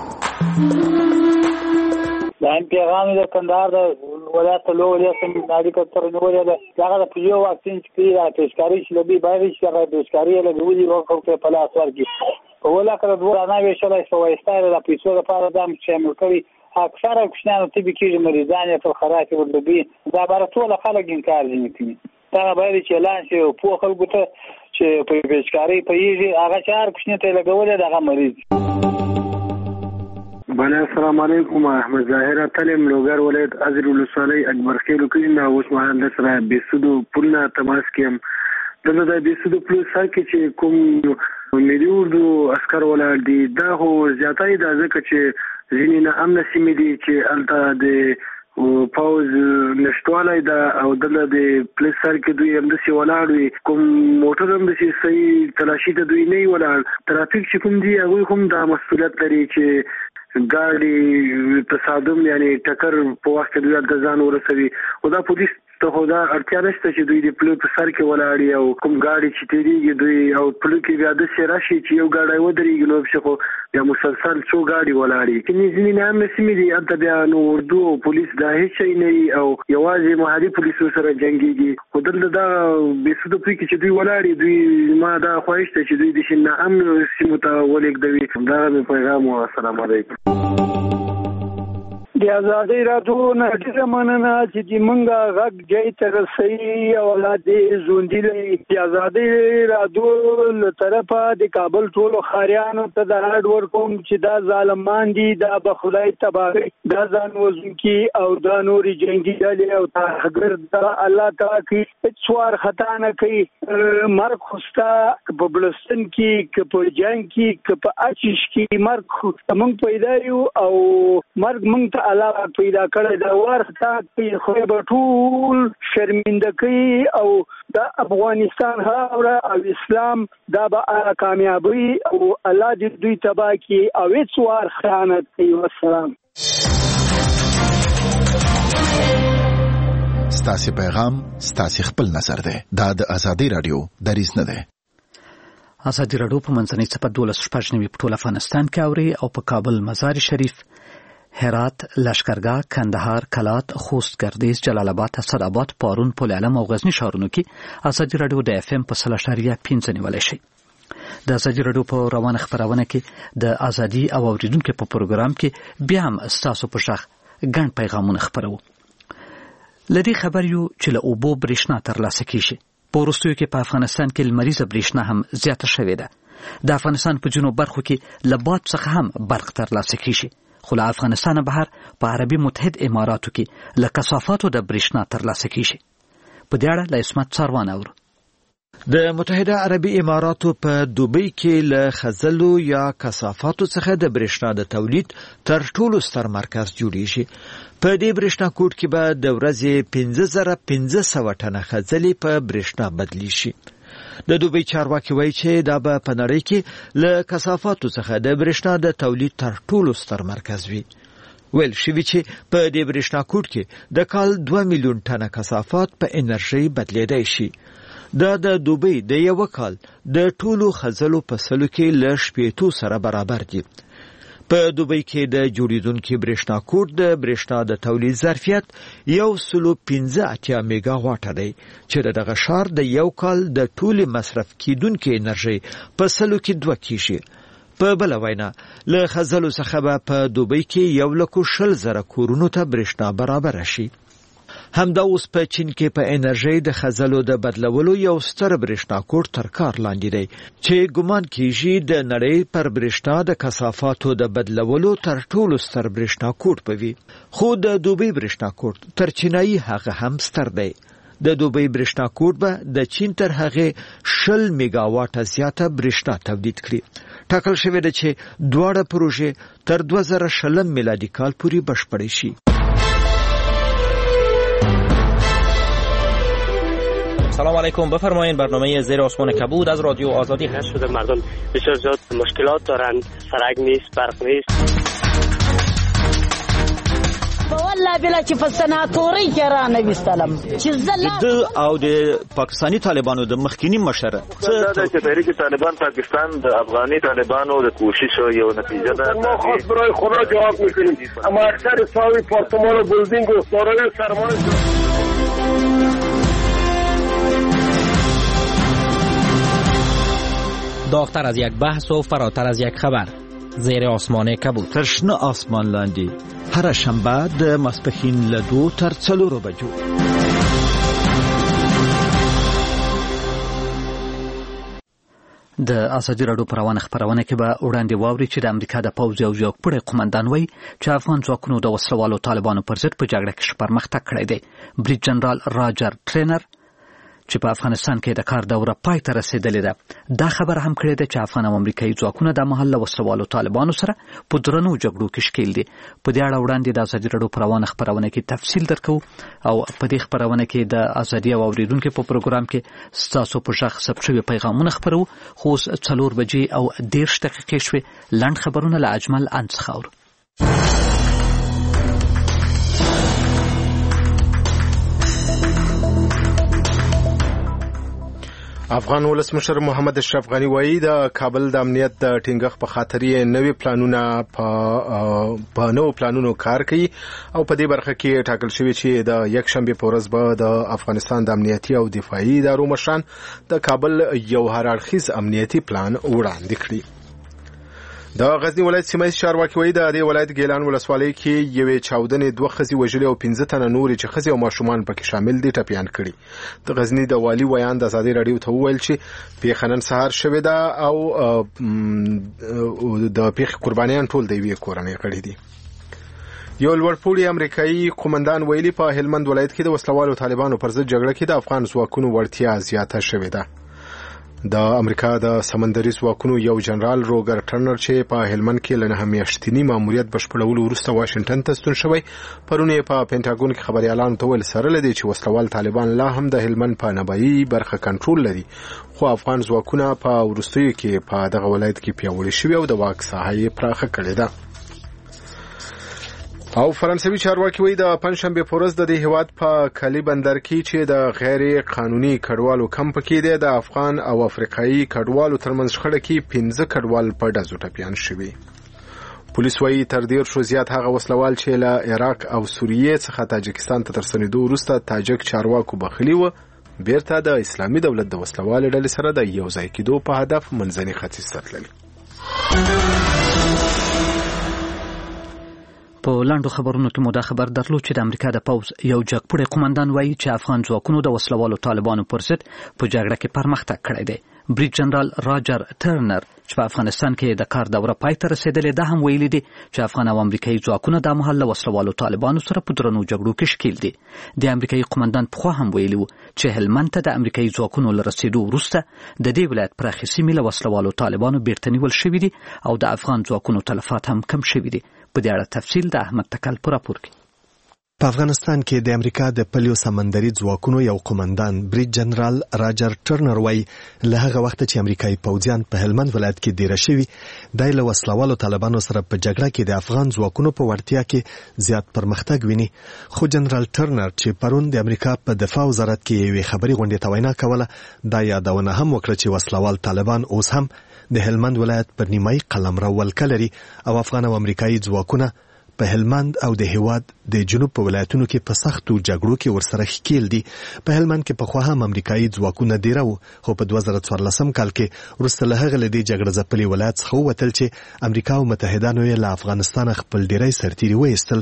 دا پیغام د کندهار د ولایت له ولایت اړیکه تر نیولې ده. هغه د پولیو واکسین چې دا پیشکاری شلبي باندې چې هغه پیشکاری له ګولې ورکو په لاس ورګي په ولاکره دوه نه ویشلای سو وایستاره د پیسو لپاره د شامل کړي. اکثره کوشنانو طبي کېږي مریضان یې په خراطي ورلبي دا بار ټول خلک انکار دي کوي. دا باید چې اعلان شي او په خلکو ته چې په پیشکاری په یږي هغه چار کوشنه ته لګولې دغه مریض. بله السلام علیکم. احمد ظاهر تلم لوګر ولایت ازر ولسوالۍ اکبر خیلو کې نه اوس مهال د سره بیسودو پلونه تماس کېم. دغه د بیسودو پلو سره کې چې کوم ملي اردو عسكر ولاړ دي. دا خو زیاتای دا ځکه چې ځینې نه امن سیمې دي چې الته د پاوز نشټوالای دا او دله د پولیس سره کې دوی هم د سی ولاړ وي. کوم موټر هم د سی صحیح تلاشي ته دوی نه ولاړ. ترافیک چې کوم دی هغه هم دا مسؤلیت لري چې ګاډي تصادم یعنی ټکر په وخت کې دوی د ځان ورسوي. او دا پولیس ته خو دا اړتیا نشته چې دوی د پلو په سر کې ولاړ او کوم ګاډي چې تیریږي دوی او پلو کې بیا د سی راشي چې یو ګاډي ودرېږي نو په خو یا مسلسل څو ګاډي ولاړي. چې ځینې نه هم سیمې دي البته بیا نو اردو او پولیس دا هیڅ شي نه او یوازې محلي پولیسو سره جنگيږي. خو دلته دا بيسود په کې چې دوی ولاړي دوی ما دا خواهش ته چې دوی د شنه امن سیمو ته ولېږدوي. دا مې پیغام و. السلام علیکم. د آزادۍ راډیو نه ډېره مننه چې د مونږه غږ جای ته رسوي او دې ژوندي لري. د آزادۍ راډیو له طرفه د کابل ټولو ښاریانو ته د هډ ورکوم چې دا ظالمان دي، دا به خدای تباه کړي، دا ځان وژونکي او دا نورې جنګي ډلې او ترهګر دا الله تعالی کوي هېڅ وارخطا نه کوي. مرګ خو ستا په بلوچستان کې که په جنګ کې که په اچیش کې مرګ خو موږ پیدا یو او مرګ موږ ته الله پیدا کړی. دا ورته په خو به ټول شرمنده کوي او د افغانستان خاوره او اسلام دا به کامیابی او الله دې دوی تباه کړي او هیڅ وار خیانت کوي. والسلام. ستاسو پیغام ستاسو خپل نظر ده. دا د ازادي رادیو دریځ نه ده. ازادي رادیو په منځنۍ څپه 12 په ټول افغانستان کې اوري او په کابل، مزار شریف، هرات، لشکرګاه، کندهار، کلات، خوست، ګردیز، جلال آباد، اسداباد، پارون، پل علم او غزنی ښارونو کې ازادي رادیو د اف ام په 3.5 نیولای شي. د ازادي رادیو په روانه خبرونه کې د ازادي او اوریدونکو په پروګرام کې بیا هم تاسو په شخ ګڼ پیغامونه خبرو. لدی خبر یو چې له اوبو برېښنا ترلاسه کیږي. په وروستیو کې په افغانستان کې لمریزه برېښنا هم زیاته شوې ده. د افغانستان په جنوب برخو کې له باد څخه هم برق ترلاسه کیږي. خو له افغانستان بهر په عربي متحد اماراتو کې له کثافاتو د برېښنا ترلاسه کیږي. په دې اړه له عصمت څاروان اورو. د متحده عربي اماراتو په دوبۍ کې له خزلو یا کثافاتو څخه د برېښنا د تولید تر ټولو ستر مرکز جوړیږي. په دې برېښنا کوټ کې به د ورځې 5500 ټنه خزلې په برېښنا بدلی شي. د دوبۍ چارواکي وایي چې دا به په نړۍ کې له کثافاتو څخه د برېښنا د تولید تر ټولو ستر مرکز وي. ویل شوي چې په دې برېښنا کوټ کې د کال 2 میلیون ټنه کثافات په انرژي بدلیدای شي. دا د دوبۍ د یو کال د ټولو خزلو په سلو کې له 80 سره برابر دي. په دوبۍ کې د جوړیدونکو برېښنا کوټ د برېښنا د تولید ظرفیت 115 میگا واټ دی چې دغه ښار د یو کال د ټولي مصرف کیدونکو انرژي په سلو کې 2 کیږي. په بل وینا له خزلو څخه په دوبۍ کې 1,20,000 کورونو ته برېښنا برابر شي. همدا اوس په چین کې په انرژي د خزلو د بدلولو یو ستر برېښنا کوټ تر کار لاندې دی چې ګومان کیږي د نړۍ پر برېښنا د کثافاتو د بدلولو تر ټولو ستر برېښنا کوټ بوي. خو د دوبۍ برېښنا کوټ تر چینایي هغه هم ستر دی. د دوبۍ برېښنا کوټ به د چین تر هغه 20 میگا واټه زیاته برېښنا تولید کړي. ټاکل شوی دی چې دواړه پروژې تر 2020 میلادي کال پورې بشپړې شي. سلام علیکم. بفرمایید. برنامه زیر آسمان کبود از رادیو آزادی هست. شده مردم بسیار زیاد مشکلات دارند، سرک نیست، برق نیست. والله بلا چې په سناتوري کې را نوستلم چې زله او د پاکستانی طالبانو د مخکینی مشره چې تحریک طالبان پاکستان د افغاني طالبانو د کوشش یو نتیجه ده. ما خاص برای خدا جواب میکنیم. اما اکثر ساوی پارتمان و بلدینگ و دارای سرمایه داغتر از یک بحث و فراتر از یک خبر. زیر آسمان کبود. ترشنه آسمان لاندی. هر شنبه د ماسپښین له 2 تر 4 بجو. د ازادي راډیو پر روانه خبرونه کې به وړاندې واوري چې د امریکا د پوځ یو ځواکپړی قومندان وایي چې افغان ځواکونو د وسلوالو طالبانو پر ضد په جګړه کې پرمختګ کړی دی. بریډ جنرال راجر ټرینر چې په افغانستان کې د کار دوره پای ته رسیدلې ده. دا خبر هم کړې ده چې افغان او امریکایي ځواکونه د مهال له وسلوالو طالبانو سره په درنو جګړو کې ښکېل دي. په دې اړه وړاندې د ازادي راډیو په روانه خپرونه کې تفصیل درکو او په دې خپرونه کې د ازادي او اوریدونکو په پروګرام کې ستاسو په ژغ ثبت شوي پیغامونه خپرو. خو 4 بجې او 10 دقیقې شوې. لنډ خبرونه له اجمل انڅخه اورو. افغان ولسمشر محمد اشرف غنی وایي د کابل د امنیت د ټینګښت په خاطر یې نوي پلانونه په نوو پلانونو کار کوي او په دې برخه کې ټاکل شوی چې د یک شنبه په ورځ به د افغانستان د امنیتي او دفاعي ادارو مشران د کابل یو هرړخیز امنیتي پلان وړاندې کړي. د غزنی ولایت سیمایي چارواکي وایي د دې ولایت ګیلان ولسوالۍ کې یوې چاودنې 2 ښځې وژلې او 15 تنه نورې چې ښځې او ماشومان پکې شامل دي ټپیان کړي. د غزنی د والي ویان د ازادي راډیو ته وویل چې پیښه نن سهار شوې ده او د پیښې قربانیان ټول د یوې کورنۍ غړي دي. یو لوړپوړی امریکایي قومندان ویلي په هلمند ولایت کې د وسلوالو طالبانو پر ضد جګړه کې د افغان ځواکونو وړتیا زیاته شوې ده. د امریکا د سمندري ځواکونو یو جنرال روګر ټرنر چې په هلمند کې له 9 میاشتني ماموریت بشپړولو وروسته واشنگټن ته ستون شوی پرون یې په پینټاګون کې خبريالانو ته ویل سره لدی چې وسلوال طالبان لا هم د هلمند په نبایي برخه کنټرول لري خو افغان ځواکونه په ورستیو کې په دغه ولایت کې پیاوړي شوی او د واک ساحه یې پراخه کړې ده. او فرانسوي چارواکي وایي د پنځشنبه په ورځ د دې هیواد په کلی بندر کې چې د غیر قانوني کډوالو کمپ کې دی د افغان او افریقایي کډوالو ترمنځ شخړه کې 15 کډوال په ډزو ټپیان شوي. پولیس وایي تر ډیر شو زیات هغه وسلوال چې له عراق او سوریې څخه تاجکستان ته ترسنیدو وروسته تاجک چارواکو بخلي و بیرته د اسلامي دولت د وسلوال ډلې سره د یو ځای کېدو په هدف منځني ختیځ ته تللي. په لاندو خبرونو کې مو دا خبر درلود چې د امریکا د پوز یو جګپوړی قومندان وایي چې افغان ځواکونو د وسلوالو طالبانو پر ضد په جګړه کې پرمختګ کړی دی. بریګ جنرال راجر ټرنر چې په افغانستان کې د کار دوره پای ته رسیدلې ده هم ویلي دي چې افغان او امریکایي ځواکونه د مهال له وسلوالو طالبانو سره په درنو جګړو کې ښکېل دي. د امریکایي قومندان پخوا هم ویلي و چې هلمند ته د امریکایي ځواکونو له رسیدو وروسته د دې ولایت پراخې سیمې له وسلوالو طالبانو بیرته نیول شوي دي او د افغان ځواکونو تلفات هم کم شوي دي. په دې اړه تفصیل د احمد تکل په راپور کې. په افغانستان کې د امریکا د پلیو سمندري ځواکونو یو قومندان بریګ جنرال راجر ټرنر وایي له هغه وخت چې امریکایي پوځیان په هلمند ولایت کې دیره شوي د له وسلوالو طالبانو سره په جګړه کې د افغان ځواکونو په وړتیا کې زیات پرمختګ ویني. خو جنرال ټرنر چې پرون د امریکا په دفاع وزارت کې یوې خبري غونډې ته وینا کوله دا یادونه هم وکړه چې وسلوال طالبان اوس هم د هلمند ولایت پر نیمایي قلمرو ولکه لري او افغان او امریکایي ځواکونه په هلمند او د هیواد د جنوب په ولایتونو کې په سختو جګړو کې ورسره ښکېل دي. په هلمند کې پخوا هم امریکایي ځواکونه دیره وو خو په 2014 کال کې وروسته له هغه له دې جګړه ځپلي ولایت څخه ووتل چې امریکا او متحدانو یې له افغانستانه خپل ډیری سرتیري وایستل.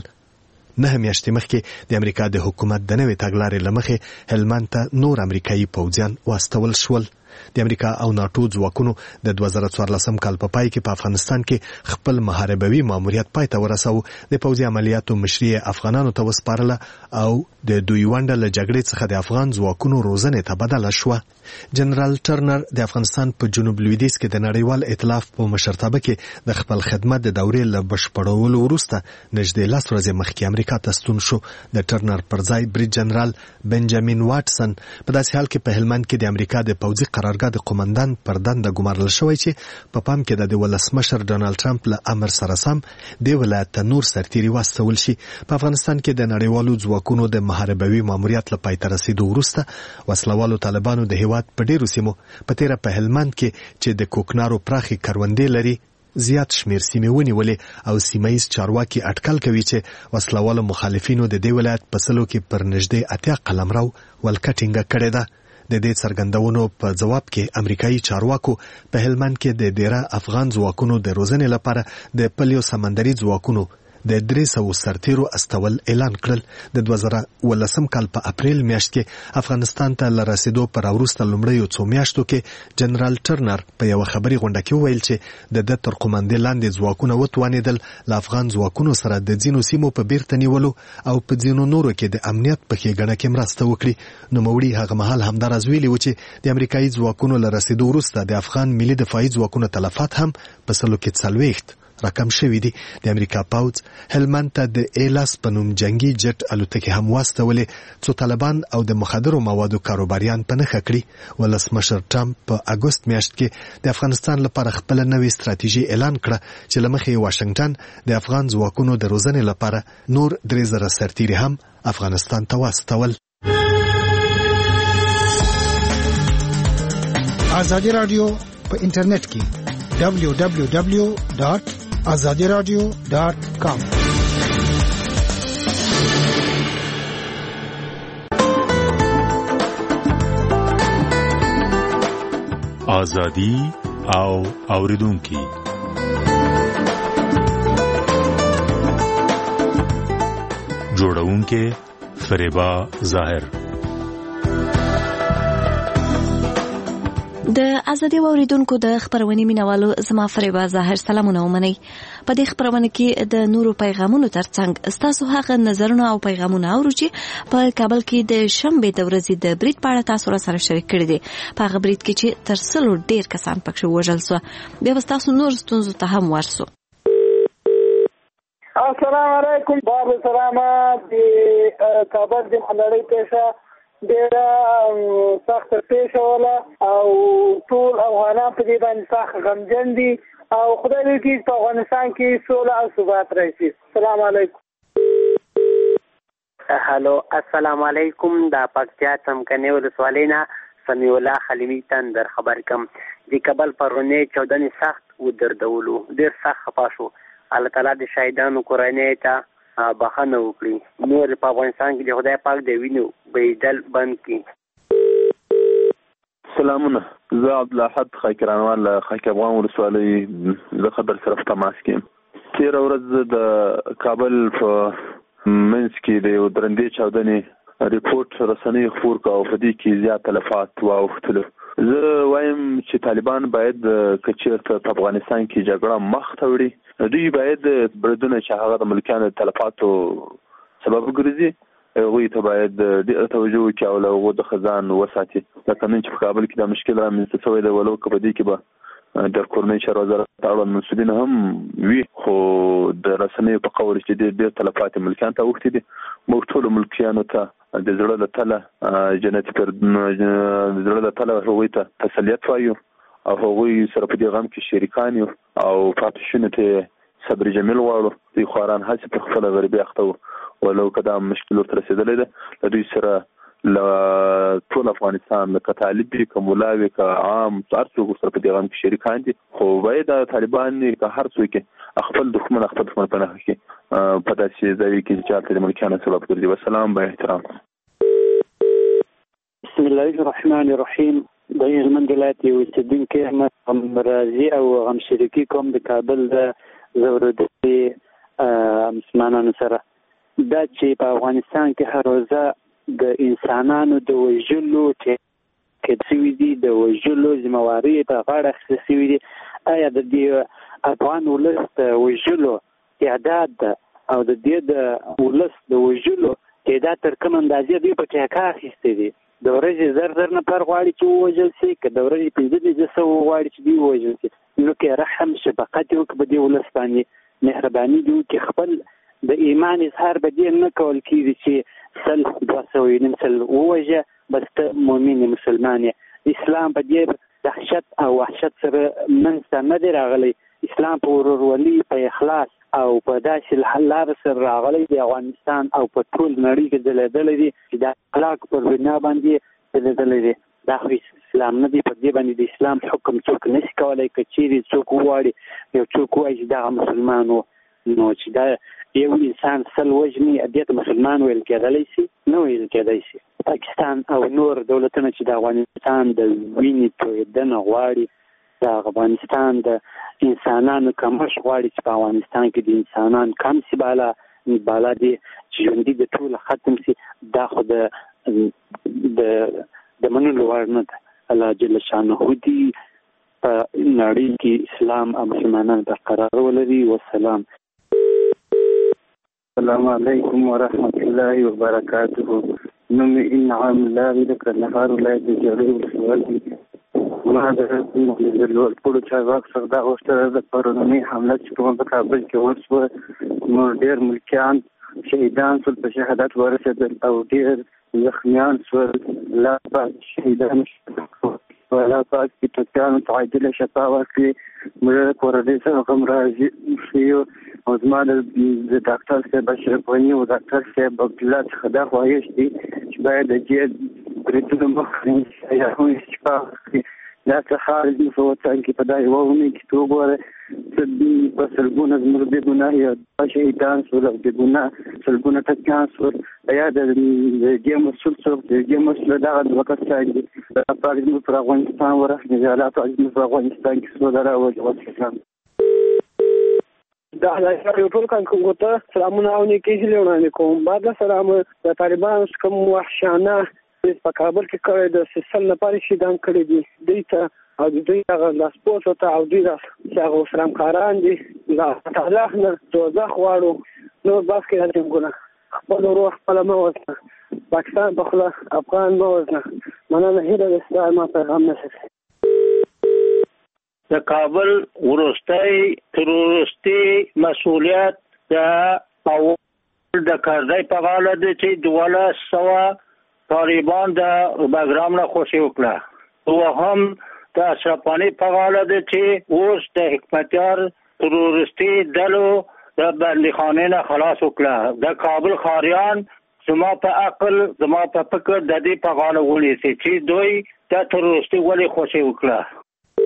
9 میاشتې مخکې د امریکا د حکومت د نوې تګلارې له مخې هلمند ته نور امریکایي پوځیان واستول شول. د امریکا او ناتو ځواکونو د 2014 کال په پای کې په افغانستان کې خپل محاربوي ماموریت پای ته ورساو. د پوځي عملیاتو مشري افغانانو ته وسپارله او د دوی ونډه له جګړې څخه د افغان ځواکونو روزنې ته بدله شوه. جنرال ټرنر د افغانستان په جنوب لویدیځ کې د نړیوال ائتلاف په مشرتابه کې د خپل خدمت د دورې له بشپړولو وروسته نږدې 10 ورځې مخکې امریکا ته ستون شو. د ټرنر پر ځای بریګ جنرال بنجامین واټسن په داسې حال کې په هلمند کې د امریکا د پوځي قرارګاه د قومندان پر دنده ګمارل شوی چې په پام کې د ولسمشر ډونالد ټرمپ له امر سره سم د ولایت ته نور سرتیري واستول شي. په افغانستان کې د نړیوالو ځواکونو د محاربوي ماموریت له پای ته رسیدو وروسته وسلوالو طالبانو د هیواد په ډیرو سیمو په تیره په هلمند کې چې د کوکنارو پراخي کروندې لري زیات شمیر سیمې ونیولې او سیمایي چارواکي اټکل کوي چې وسلوالو مخالفینو د دې ولایت په سلو کې پر نږدې 80 قلمرو ولکټینګ کړی ده. د دې څرګندونو په جواب کې امریکایي چارواکو په هلمند کې د ډیره افغان ځواکونو د روزنې لپاره د پلیو سمندري ځواکونو د 300 سرتیرو استول اعلان کړل. د 2018 کال په اپریل میاشت کې افغانستان ته لرسیدو پر وروسته لومړی څو میاشتو کې جنرال ټرنر په یو خبري غونډه کې ویل چې د ترقمندې لاندې ځواکونه وتوانیدل له افغان ځواکونو سره د ځینو سیمو په بیرته نیولو او په ځینو نورو کې د امنیت په ښېګڼه کې مرسته وکړي. نوموړي هغه مهال همداراز ویلي و چې د امریکایي ځواکونو له رسیدو وروسته د افغان ملي دفاعي ځواکونو تلفات هم په 40 رقم شوی دی. د امریکا پاوځ هلمند ته د ایلاس په نوم جنگي جټ الوتکې هم واستولې څو طالبان او د مخدرو موادو کاروباریان په نښه کړي. ولسمشر ټرمپ په اګوست میاشت کې د افغانستان لپاره خپل نوې ستراتیژي اعلان کړه چې له مخې واشنگټن د افغان ځواکونو د روزنې لپاره نور 3000 سرتیري هم افغانستان ته واستول. ازادي رادیو په انټرنیټ کې www.azadiradio.com ازادي او اوریدونکو جوړونکو فریبا ظاهر. د ازادي اوریدونکو د خبرونې مینوالو زما فریبا ظاهر سلامونه ومنئ. په دې خبرونه کې د نورو پیغامونو ترڅنګ ستاسو هغه نظرونه او پیغامونه اورو چې په کابل کې د شنبې د ورځې د برید په اړه تاسو سره شریک کړي دي. په هغه برید کې چې تر 100 ډیر کسان پکې وژل شو. بیا تاسو نور ستونزو ته هم ورسو. السلام علیکم. باب سلامات د کابل د خلړې پیښه ډېره سخته پیښه وله او ټول افغانان په دې باندې سخت غمجن دي او خدای دې وکړي په افغانستان کې سوله او ثبات راشي. السلام علیکم. هلو السلام علیکم. د پکتیا څمکنیو ولسوالۍ نه سمیع الله خلیمي تندر خبر کوم. د کابل پرونې 14 سخت ودردولو ډېر سخت خفه شو. الله تعالی د شهیدانو کورنۍ ته بخښنه وکړي. نور په افغانستان کې د خدای پاک د وینو بهیدل بند کړي. سلامونه. زه عبدالاحد خاکرانوال له خاک افغان ولسوالۍ د خبر صرف تماس کې. تېره ورځ د کابل په منځ کې د یو درندې چاودنې ریپورټ رسنۍ خپور کړ او په دې کې زیات تلفات واوښتلو. زه وایم چې طالبان باید که چېرته په افغانستان کې جګړه مخ ته وړي، دوی باید بریدونه چې هغه د ملکیانو د تلفاتو سبب ګرځي هغوی ته باید ډېره توجه وکړي او له هغو د خزان وساتي. لکه نن چې په کابل کې دا مشکل رامنځته شوی دی، ولو که په دې کې به د کورنۍ چارو وزارت اړوند مسؤلین هم وي، خو د رسنیو په قول چې ډېر تلفات ملکیانو ته اوښتي دي. موږ ټولو ملکیانو ته د زړه له تله جنتي د زړه له تله هغوی ته تسلیت وایو او هغوی سره په دې غم کې شریکان یو او پاتې شونو ته صبر جمیل غواړو. دوی خواران هسې په خپله غریبي اخته وو، ولو که دا مشکل ورته رسېدلی ده. له دوی سره له ټول افغانستان که طالب وي که ملا وي که عام هر څوک سره په دې غم کې شریکان دي، خو باید دا طالبان که هر څوک خپل دښمن په نښه کړي په داسې ځای کې چې هلته د ملکیانو سبب ګرځي. وسلام، با احترام. بسم الله الرحمن الرحیم. د هلمند ولایت یو اوسېدونکی احمد غمرازي او غم شریکي کوم د کابل د زورودي مسلمانانو سره. دا چې په افغانستان کې هر ورځ د انسانانو د وژلو کې سوي دي، د وژلو ذمہواري په غاړه اخیستل سوي دي. آیا د دې افغان ولس د وژلو تعداد او د دې د ولس د وژلو تعداد تر کوم اندازې دوی پکې کار اخیستی دي؟ د ورځې زر نفر غواړي چې ووژل شي، که د ورځې 15 غواړي چې دوی ووژل شي. نو که رحم شفقت وکړي په دې ولس باندې، مهرباني دې وکړي. خپل د ایمان اظهار به دې نه کول کېږي چې 200 ووژه بس ته مؤمن مسلمان یې. اسلام په دې دهشت او وحشت سره منځته نه دی راغلی. اسلام په ورورولي، په اخلاص او په داسې لارې سره راغلی دی. افغانستان او په ټول نړۍ کې ځلېدلی دی چې د اخلاق پر بنا باندې ځلېدلی دی. دا خو اسلام نه دی. په دې باندې د اسلام حکم څوک نشي کولی. که چیرې څوک وغواړي یو څوک وایي چې دغه مسلمان و، نو چې دا یو انسان 100 وژني دې ته مسلمان ویل کېدلی شي؟ نه ویل کېدی شي. پاکستان او نور دولتونه چې د افغانستان د وینې تویېدنه غواړي، د افغانستان د انسانانو کمښت غواړي چې په افغانستان کې د انسانان کم سي بالا دي چې ژوندي د ټول ختم سي. دا خو د منلو وړ نه ده. الله جل شانه دي په نړۍ کې اسلام او مسلمانان برقرار ولري. والسلام. السلام علیکم ورحمت الله وبرکاته. نوم انعام الله د کندهار ولایت د جړې ولسوالۍ ما د لوړپوړو چارواکو څخه دا غوښتنه ده پرونی حمله چې په کابل کې وشوه نو ډېر ملکیان شهیدان شول په شهادت ورسېدل او ډېر زخمیان شول. لا شهیدان ولا پاک کی ټکانو تعادل شفا ورکړي. موږ کورنۍ سره هم راځي شو او زما د ډاکټر صاحب اشرف غني او ډاکټر صاحب عبدالله څخه دا خواهش دي چې باید د دې بریدونو مخنیوي یا هم شفا ورکړي. دا څه خارج په وطن کې په دا یوه اونۍ کې ته وګوره په سلګونه زموږ بې ګناه یا شهیدان شول او بې ګناه سلګونه ټپیان شول. یا د دې مسؤل څوک د دې مسؤل دغه دوه کسان دي. الله پاک زموږ پر افغانستان ورحمېږي. الله پاک زموږ په افغانستان کې سوله راولي. والسلام. دا یو ټول کانکو ته سلامونه او نیکي هیلې وړاندې کوم. بعد سلام د طالبانو څخه کوم وحشیانه په کابل کې کړی د سیسل لپاره شهیدان کړي دي دوی ته او دوی هغه لاسپوڅو ته او دوی چې هغه اسلامکاران دي د تعالی نه دوزخ غواړو نور بس کې راځمګونه خپل روح خپل مه وزنه پاکستان په خوله افغان مه وزنه مننه هیله د اسلام پیغام نشي. د کابل وروستی تروریستي مسؤلیت د اول د کارځای په غاړه دی چې 1200 طالبان د بګرام نه خوشي وکړه. دوهم د اشرف غني په غاړه دی چې اوس د حکمتیار تروریستي ډلو د بندیخانې نه خلاص وکړه. د کابل ښاریان زما په عقل زما په فکر د دې په غاړه ونیسي چې دوی د تروریستي ولې خوشي وکړه.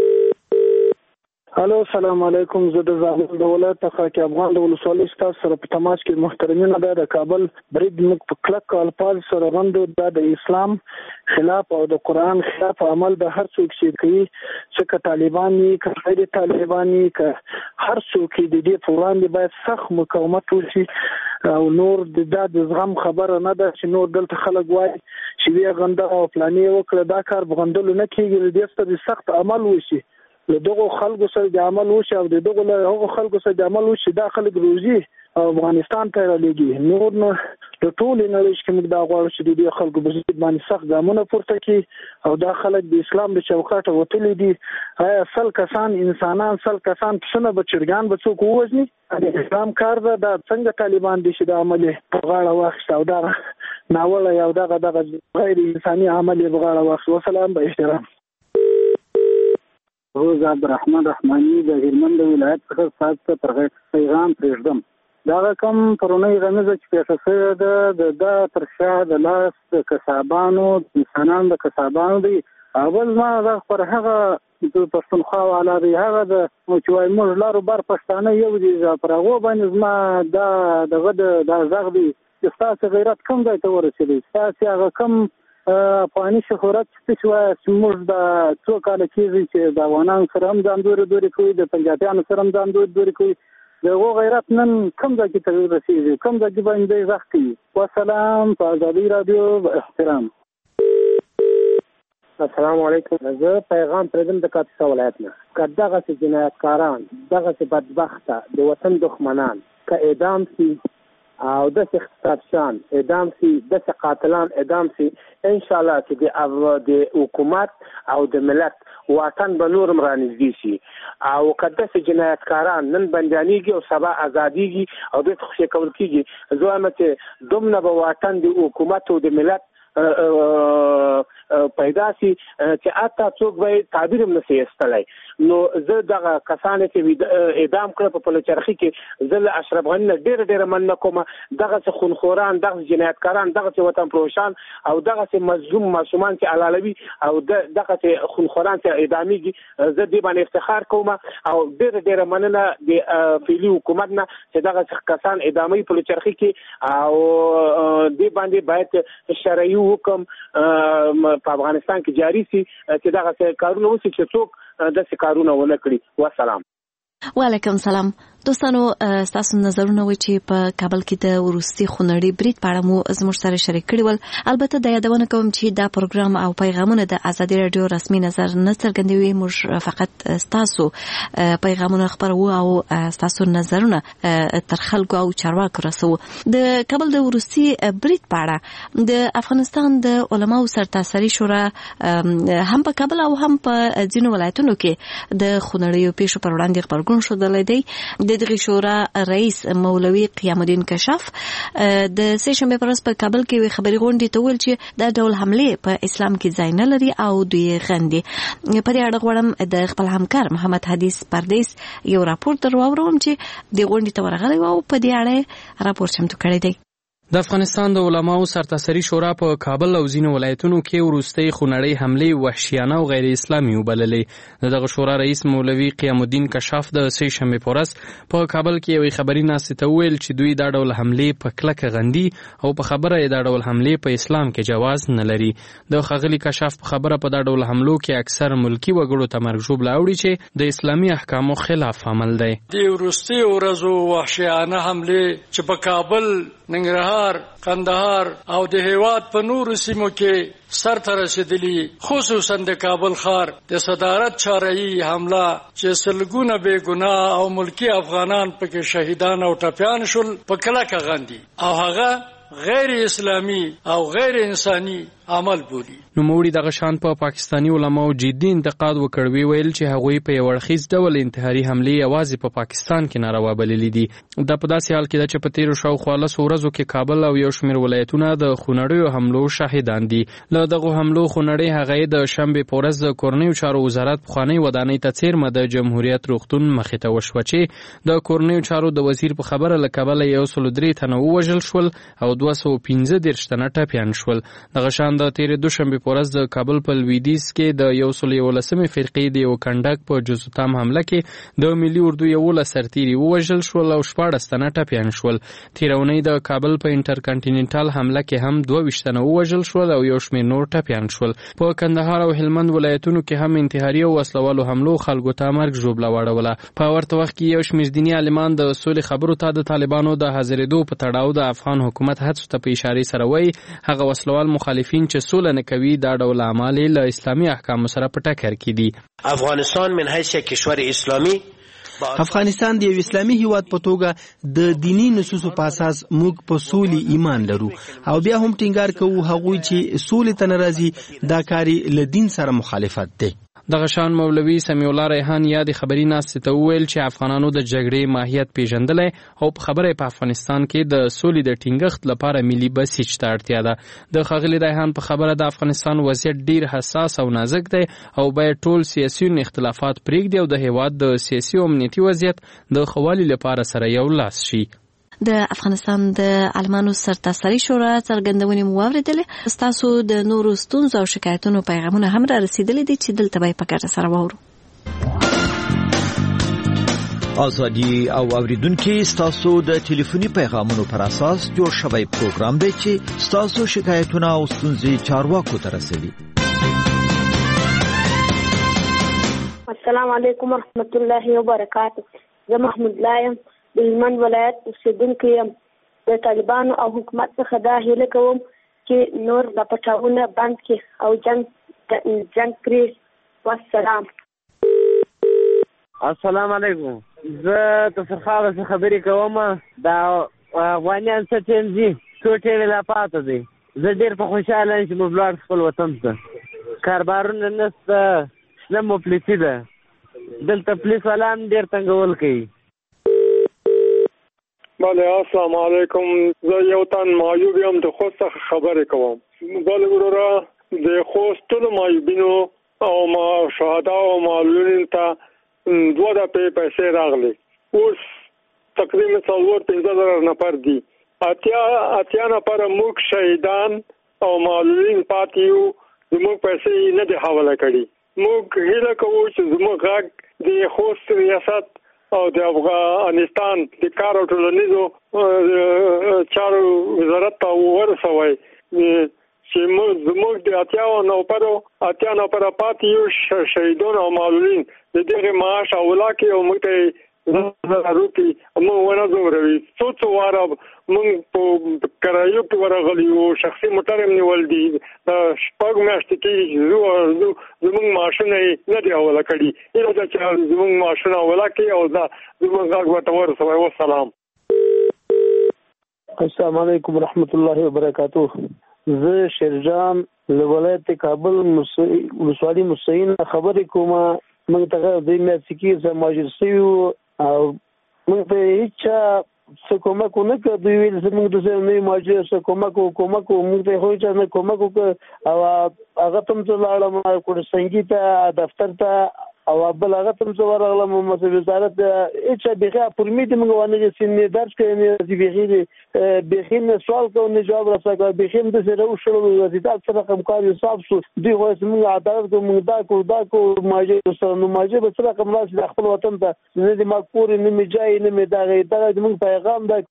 الو السلام علیکم. زه د زابل د ولایت څخه افغان د ولسوالۍ ستاسو سره په تماس کې محترمینه ده. د کابل برید موږ په کلک الفاظ سره غندو. دا د اسلام خلاف او د قرآن خلاف عمل د هر څوک چې کوي چې که طالبان وي که غیر طالبان وي که هر څوک د دې په وړاندې باید سخت مقاومت وشي. او نور د زغم خبره نه ده چې نور دلته خلک وایي چې وی غنده او پلانې وکړه. دا کار بغندلو نه کېږي. دې ستاسو سخت عمل وشي له دغه خلکو سره د عمل وشي او دغه له هغو خلکو سره د عمل وشي. دا خلک روزي افغانستان ته رالیږي. نور نه د ټولې نړۍ کې موږ دا غواړو چې د دې خلکو په ضد باندې سخت ګامونه پورته کړي او دا خلک د اسلام د چوکاټه وتلي دي. آیا سل کسان انسانان سل کسان پسونه به چرګان به څوک ووژني؟ د اسلام کار ده. دا څنګه طالبان دي چې د عمل په غاړه واخیسته او دا ناوړه یا دغه غیر انساني عمل یې په غاړه واخیسته. وسلام به احترام. روز عبدالرحمن رحماني د هلمند ولایت څخه سات ته پر پیغام پرېږدم. دا کوم پرونی غمیزه چې پیښه شوې ده تر شا د لاس د کسابانو انسانانو د کسابانو دی. اول ما دا پر هغه د پښتونخوا والا دی هغه د چې وایي موږ لارو بار پښتانه یو دي پر هغو باندې زما دا دغه دا غږ دی چې ستاسو غیرت کوم ځای ته ورسېدی. ستاسو هغه کوم افغاني شهرت چې وایي چې موږ د څو کاله کېږي چې د افغانانو سره هم ځان دورې کوي د پنجابیانو سره هم ځان دورې کوي. د هغو غیرت نن کوم ځای کې ته رسېږي کوم ځای کې باندې دی غږ کوي. والسلام. په ازادي راډیو احترام. السلام علیکم. زه پیغام پرېږدم د کاپیسا ولایت نه. که دغسې جنایتکاران دغسې بدبخته د وطن دښمنان که اعدام شي او داسې اغتصابچیان اعدام شي داسې قاتلان اعدام شي انشاءالله چې د حکومت او د ملت واټن به نور هم رانږدې شي. او که داسې جنایتکاران نن بندیانېږي او سبا ازادېږي او دوی ته خوشي کول کېږي زه وایم چې دومره به واټن د حکومت او د ملت پیدا شي چې حتی څوک به تعبیر هم نشي ایستلی. نو زه دغه کسانو چې اعدام کړه په پلچرخي کې زه له اشرف غني نه ډېره مننه کوم. دغسې خونخوران دغسې جنایتکاران دغسې وطن فروشان او دغسې مظلوم ماشومان چې حلالوي او دغسې خونخوران چې اعدامېږي زه دې باندې افتخار کوم او ډېره مننه د فعلي حکومت نه چې دغسې کسان اعداموي پلچرخي کې او دې باندې باید شرعي حکم په افغانستان کې جاری شي چې دغه کارونه وشي چې څوک د کارونه ونه کړي. والسلام. وعلیکم سلام. دوستانو تاسو نظرونه و چې په کابل کې د وروستي خونړي برید په اړه مو زموږ سره شریک کړي ول. البته د یادونه کوم چې دا پروګرام او پیغامونه د ازادي رادیو رسمي نظر نه څرګندوي. موږ فقط تاسو پیغامونه خبرو او تاسو نظرونه تر خلکو او چارواکو رسو. د کابل د وروستي برید په اړه د افغانستان د علماو سرتاسري شورا هم په کابل او هم په ځینو ولایتونو کې د خونړیو پیښو پر وړاندې خبرګون شوه. د دغه شورا رئیس مولوي قیام الدین کشاف د سه شنبه پر ورځ په کابل کې خبري غونډې ته ویل چې دا ډول حمله په اسلام کې ځای نه لري او دوی غندي. په دې اړه غواړم د خپل همکار محمد حدیث پردیس یو راپور درواورم چې د غونډې ته ورغلی او په دې اړه راپور چمتو کړی دی. د افغانستان د علماو سرتاسري شورا په کابل او ځینو ولایتونو کې وروستۍ خونړۍ حملې وحشیانه او غیر اسلامي وبللې. دغه شورا رئیس مولوي قیام الدین کشاف د سه شنبه په ورځ په کابل کې یو خبري ناشته ته ویل چې دوی دا ډول حملې په کلکه غندي او په خبره دا ډول حملې په اسلام کې جواز نه لري. د خغلی کشاف په خبره په دا ډول حملو کې اکثر ملکی وګړو ته مرګ ژوبله اوړي چې د اسلامي احکامو خلاف عمل دی. د وروستي ورځو وحشیانه حملې چې په کابل، ننګرهار، قندهار او د هیواد په نورو سیمو کې سر ته رسیدلی، خصوصا د کابل ښار د صدارت چاره‌ای حمله چې سلګونه بے ګناه او ملکی افغانان پکې شهیدان او ټپیان شول په کلکه غندي او هغه غیر اسلامی او غیر انساني عمل بولی. نو موړي دغه شان په پاکستانی علماو جدي انتقاد وکړوي، ویل چې هغوی په یو اړخیز ډول انتحاري حملې یوازې په پاکستان کې ناروا بللې دي. دا په داسې حال کې ده چې په تیرو شاوخوا 10 ورځو کې کابل او یو شمېر ولایتونه د خونړیو حملو شاهدان دي. له دغه حملو خونړۍ هغې د شنبې په ورځ د کورنیو چارو وزارت پخوانۍ ودانۍ ته څیرمه د جمهوریت روغتون مخې ته وشوه چې د کورنیو چارو د وزیر په خبره له کابله 103 تنه ووژل شول او 215 تنه ټپیان شول. دغه شان د تیرې دوشنبې په ورځ د کابل په لویدیځ کې د 111 فرقې د یو کنډک په جزوتام حمله کې د ملي اردو 11 سرتیري ووژل شول او 14 تنه ټپیان شول. تیرونی د کابل په انټر کانټیننټل حمله کې هم 22 تنه ووژل شول او یو شمېر نور ټپیان شول. په کندهار او هلمند ولایتونو کې هم انتحاري او وسلوالو حملو خلکو ته مرګ ژوبله واړوله. په ورته وخت کې یو شمېر دیني عالمان د سولې خبرو ته د طالبانو د حاضرېدو په تړاو د افغان حکومت هڅو ته په اشاره سره وایي هغه وسلوال مخالفین چې سوله نه کوي دا ډول اعمال له اسلامي احکامو سره په ټکر کې دي. افغانستان من حیث کشور اسلامي افغانستان د یو اسلامي هیواد په توګه د دینی نصوصو په اساس موږ په سولې ایمان لرو او بیا هم ټینګار کوو هغوی چې سولې ته ناراضي دا کاری له دین سره مخالفت دی. دغه شان مولوي سمیع الله ریحان یاد خبري ناشته ته ویل چې افغانانو د جګړې ماهیت پیژندلای او په خبره په افغانستان کې د سولې د ټینګښت لپاره ملي بسیج ته اړتیا ده. د خغلی ریحان په خبره د افغانستان وضعیت ډیر حساس او نازک دی او باید ټول سیاسي اختلافات پرېږدي او د هیواد د سیاسي او امنیتي وضعیت د خوالي لپاره سره یو لاس شي. د افغانستان د علمانو سرتاسري شورا څرګندونې مو واورېدلې. ستاسو د نورو ستونزو او شکایتونو پیغامونه هم را رسیدلي دي چې دلته به یې په ګډه سره واورو. ازادي او اوریدونکو ستاسو د ټلیفوني پیغامونو پر اساس جوړ شوی پروګرام دی چې ستاسو شکایتونه او ستونزې چارواکو ته رسوي. السلام علیکم ورحمت الله وبرکاته. زه محمود لایم د هلمند ولایت اوسیدونکی یم. د طالبانو او حکومت څخه دا هیله کوم چې نور د پټاونه بند کړي او جنگ کړي. والسلام. السلام علیکم. زه تصرخاغه څخه خبرې کوم. دا افغانیان څه ټیم دي څو ټیمې لا پاته دي. زه ډېر په خوشحاله یم چې موږ ولاړ خپل وطن ته. کاربارونه نشته، شنه مفلسي ده. دلته پولیس والا هم ډېر تنګول کوي. بله السلام علیکم. زه یو تن معیوب یم د خوست څخه خبرې کوم. بله وروره د خوست ټولو معیوبینو او شهدا او معلولینو ته 2 دفعې پیسې راغلي. اوس تقریبا 4-15 نفر دي. اتیا نفر موږ شهیدان او معلولین پاتې یو. زموږ پیسې نه دي حواله کړي. موږ هیله کوو چې زموږ غږ د خوست ریاست او د افغانستان د کار او ټولنیزو چارو وزارت ته ورسوي چې زموږ د 80 نفر پاتې یو شهیدان او معلولین د دغه معاش او ولاکې او موږ ته روپی موږ ونه زمروي څو واره موږ په کرایو کې ورغلی او شخصي موټر هم نیول دي شپږ میاشتې کې زموږ معاشونه نه دی حواله کړي ایله چې زموږ معاشونه حواله کړي او زموږ غږ ورته ورسوي. والسلام. السلام علیکم ورحمت الله وبرکاته. زه شیرجان له ولایت کابل ولسوالۍ مستعین خبرې کوم. موږ ته د میاشتې کې زه ماجر شوی او موږ ته هیڅ څه کومک ونه کړ. دوی ویل زموږ د نه ماجر څه کومک موږ ته خو هیڅ نه کومک وکړ او هغه تم ته لاړم کوټ سنگي ته دفتر ته او بل هغه تم څه ورغلم مسؤل وزارت هیڅ بغیر پرمیت موږ ونه سینې درس کوي بغیر نه سوال کوي نه جواب راځي بغیر د سره او شروع وزارت سره همکاري حساب شو دوی خو موږ عدالت کوم دا کو ماجر سره نو ماجر به سره کوم راځي د خپل وطن ته نه د مکور نه میجای نه میداغه دا موږ پیغام ده.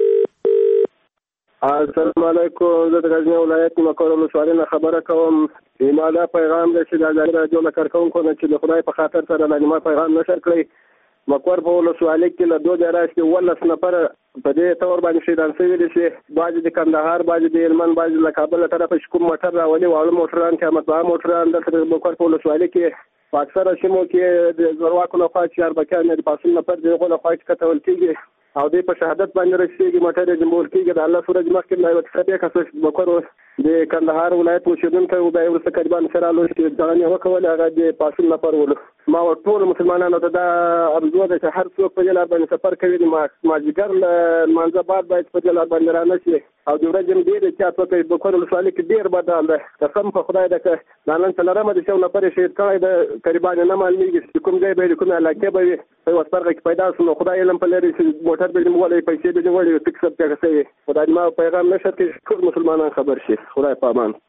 السلام علیکم. زه د غزنی ولایت مکور ولسوالۍ خبره کوم. ایماله پیغام د چې د ازادي راډیو له کارکونکو نه چې د خدای په خاطر سره د پیغام نشر کړی مکور په ولسوالۍ کې له 2018 نفر په دې تور باندې شهیدان شوي دي چې بعضې د کندهار بعضې د هلمند بعضې له کابل له طرفه چې کوم موټر راولي واړه موټران چې احمدبها موټران دلته د مکور په ولسوالۍ کې په اکثره سیمو کې د زورواکو لخوا چې اربکیان د پاڅون لپاره د هغو لخوا چې کتول کېږي او دوی په شهادت باندې رسېږي موټر یې جمهور کېږي. د الله سورج مخکې نه یوه کیسه پېښه شوه چې مکور د کندهار ولایت اوسېدونکی و بیا یې وروسته قریبان سره لوش کې ځانې وکولې هغه د پاڅون لپاره ولو. ما ټولو مسلمانانو ته دا ارزو ده چې هر څوک په دې لار باندې سفر کوي د مازدیګر له لمانځه بعد باید په دې لار باندې رانه شي او د ورځې هم ډېرې چات وکړي. مکور ولسوالۍ کې ډېر بد حال ده. قسم په خدای ده که دا نن څلورمه د 100 نفر یې شهید کړی ده قریبان نه معلومېږي چې کوم ځای به وي د کومې علاقې به وي په یوه سپرغه کې پیدا شو نو خدای علم په لري چې موټر به دې وغواړي پیسې به دې وغواړي فکس به پېښه شوې. خدای ما پیغام نشر کړي ټول مسلمانان خبر شي. خدای په امان.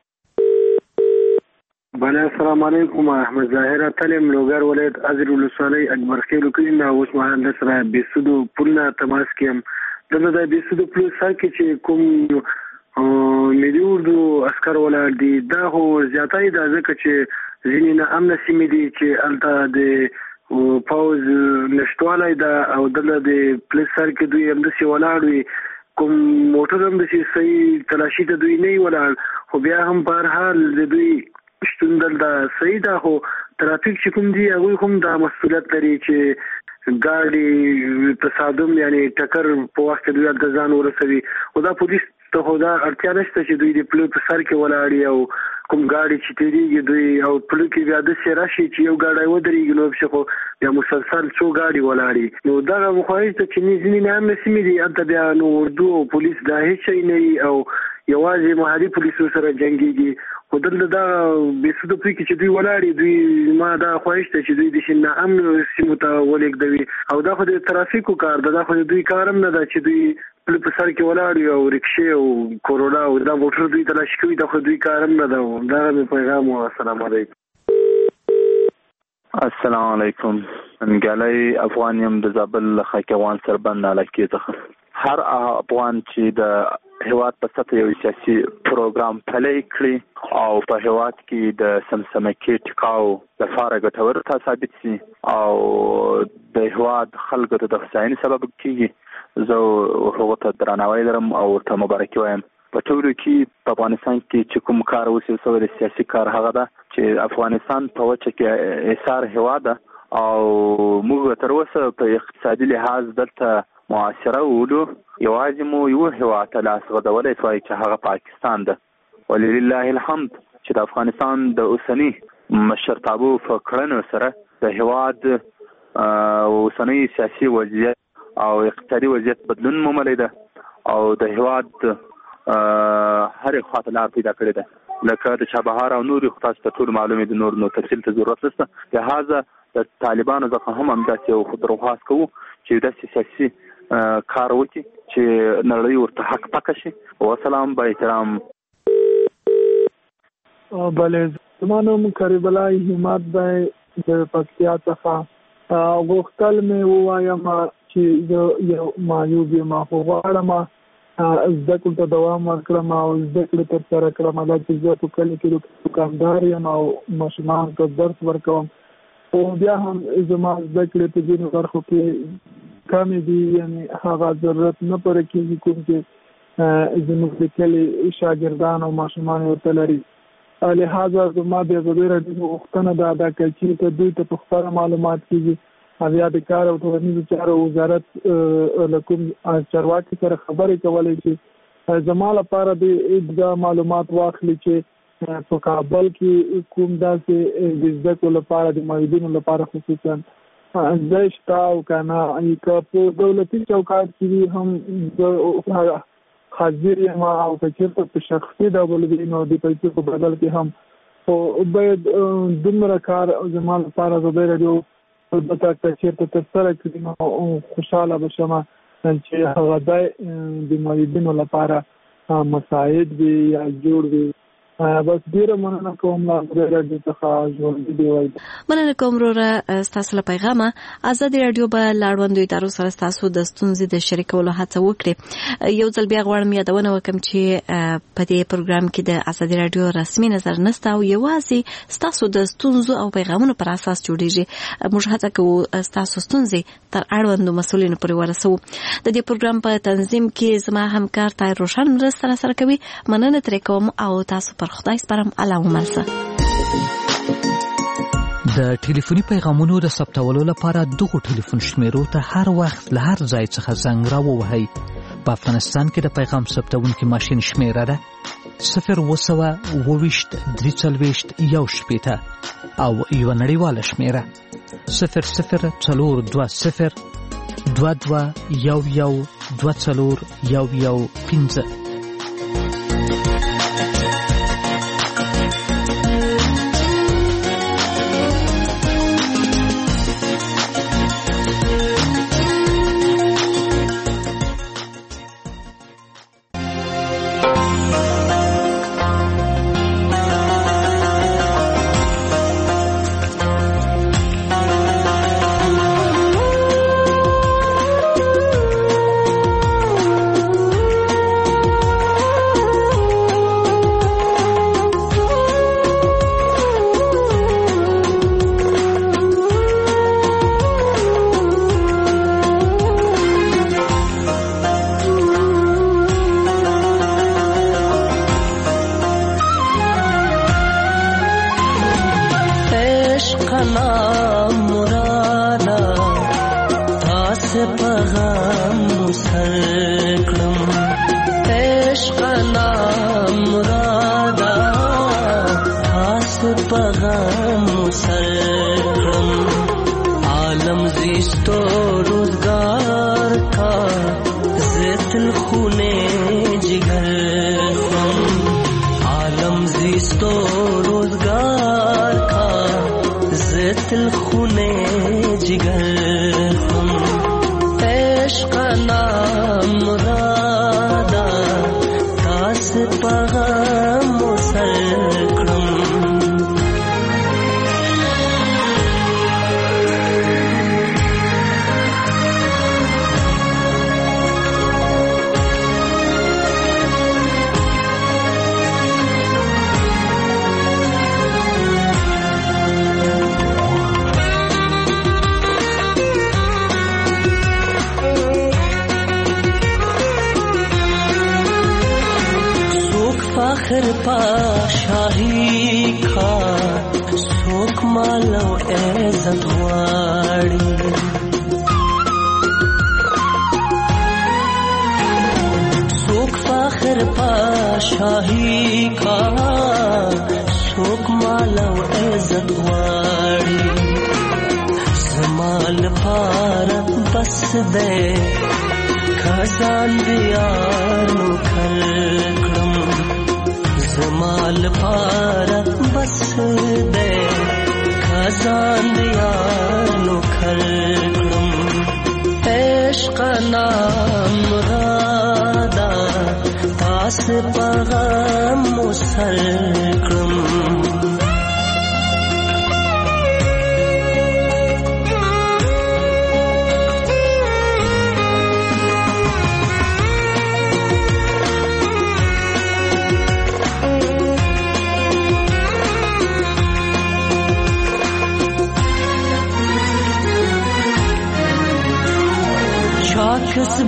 بله السلام علیکم. احمد ظاهر تلم لوګر ولایت ازر ولسوالۍ اکبر خیل کلینه اوس مهال د سره بیسودو پلونه تماس کیم. دغه د بیسودو پل سر کې چې کوم ملي اردو عسکر ولاړ دي دا خو زیاتای دا ځکه چې ځینې نه امن سیمې دي چې هلته د پوز نشتوالی ده او دلته د پل سر کې دوی همداسې ولاړ وي. کوم موټر همداسې صحیح تلاشي ته دوی نه وي ولاړ خو بیا هم په هر حال د دوی شتون دلته صحیح ده خو ترافیک چې کوم دي هغوی هم دا مسؤلیت لري چې ګاډي تصادم یعنی ټکر په وخت کې دوی هلته ځان ورسوي. خو دا پولیس ته خو دا اړتیا نشته چې دوی د پلو په سر کې ولاړي او کوم ګاډي چې تېرېږي دوی او پلو کې بیا داسې راشي چې یو ګاډی ودرېږي نو پسې خو بیا مسلسل څو ګاډي ولاړي. نو دغه مخواهش ته چې ځینې نامې سیمې دي هلته بیا نو اردو او پولیس دا هېڅ شی نه وي او یوازې محلي پولیسو سره جنګېږي. خو دلته دا بیسودو پوی کې چې دوی ولاړي دوی ما دا خواهش ته چې دوی د شین امن سیمو ته ولېږدوي او دا خو د ترافیکو کار ده. دا خو د دوی کار هم نه ده چې دوی پل په سر کې ولاړ او رکشې او کورونا او دا موټر دوی تلاشي کوي. دا خو دوی کار هم نه ده. دا مې پیغام و. السلام علیکم. السلام علیکم. نګالۍ افغان یم د زابل خاکوان سربند علاقې څخه. هر افغان چې د هیواد په سطح یو سیاسي پروګرام پلی کړي او په هیواد کې د سمسمکې ټکاو لپاره ګټور ثابت شي او د هیواد خلکو ته د هوساینې سبب کېږي زه هغو ته درناوی لرم او ورته مبارکي وایم. په ټولو کې په افغانستان کې چې کوم کار وشي سوی د سیاسي کار هغه ده چې افغانستان په وچه کې ایثار هیواد ده او موږ تر اوسه په اقتصادي لحاظ دلته معاصره ولو یوازې مو یو هیواد ته لاس غځولی شوی چې هغه پاکستان ده. ولله الحمد چې د افغانستان د اوسني مشرتابو په کړنو سره د هیواد اوسنی سیاسي وضعیت او اقتصادي وضعیت بدلون موملی ده او د هیواد هرې خواته لار پیدا کړې ده لکه د چابهار او نورې خو تاسو ته ټول معلومې د نور نو تفصیل ته ضرورت نشته. لهذا د طالبانو څخه هم همداسې یو درخواست کوو چې داسې سیاسي کار وکړي چې نړۍ ورته حق پکه شي. وسلام با احترام. بله زما نوم کریم الله همت دی د پکتیا څخه. غوښتل مې ووایم چې زه یو معیوب یم خو غواړم زده کړو ته دوام ورکړم او زده کړې ترسره کړم. دا چې زه په کلي کې دوکاندار یم او ماشومانو ته درس ورکوم، خو بیا هم زما زده کړې په ځینو برخو کې کمې دي، یعنې هغه ضرورت نه پوره کېږي کوم چې زموږ د کلي شاګردان او ماشومان ورته لري. لهذا زما د ازادي راډیو غوښتنه ده چې دوی ته په خپله معلومات کېږي او یا د کار او ټولنیزو چارو وزارت له کوم چارواکي سره خبرې کولی چې زما لپاره د معلومات واخلي چې په کابل کې کوم داسې د زده کړو لپاره د معیدینو لپاره خصوصا ځای شته او که نه، که په دولتي چوکاټ کې هم حاضر یم او که چېرته په شخصي ډول وي نو د پیسو په بدل کې هم، خو باید دومره کار زما لپاره ازادي راډیو البته که چېرته ترسره کړي نو خوشحاله به شم چې هغه ځای د معیدینو لپاره مساعد وي یا جوړ وي. بس ډیره مننه کوم له راډیو څخه ژوندي دی وایي. مننه کوم وروره ستاسو له پیغامه. ازادي راډیو به له اړوندو ادارو سره ستاسو د ستونزې د شریکولو هڅه وکړي. یو ځل بیا غواړم یادونه وکړم چې په دې پروګرام کې د ازادي راډیو رسمي نظر نشته او یوازې ستاسو د ستونزو او پیغامونو پر اساس جوړیږي. موږ هڅه کوو ستاسو ستونزې تر اړوندو مسؤلینو پورې ورسوو. د دې پروګرام په تنظیم کې زما همکار طاهر روشن مرسته سره کوي. مننه ترې کوم او تاسو پر خدای سپارم. الله وملسه. د ټلیفوني پیغامونو د ثبتولو لپاره دغه ټلیفون شمیرو ته هر وخت له هر ځای څخه زنګ راووهئ. په افغانستان کې د پیغام ثبتونکي ماشین شمیره ده 0202341 او یو نړیواله شمیره 002022112415.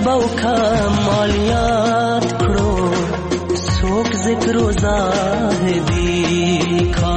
بوکا مالیات کړو څوک ذکر و زاهدی کا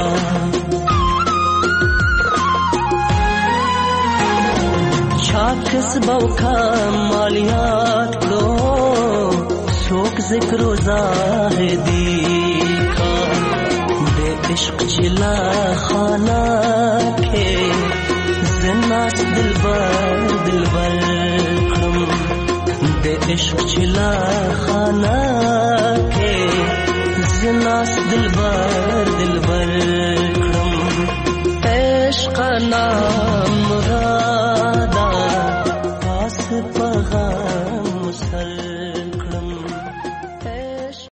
چاکس بوکا مالیات کړو څوک ذکر و زاهدی کا دے عشق چلا خانہ کے زناس دلبر دلبر کرم دے عشق چلا خانہ کے زناس دلبر دلبر کرم عشق نا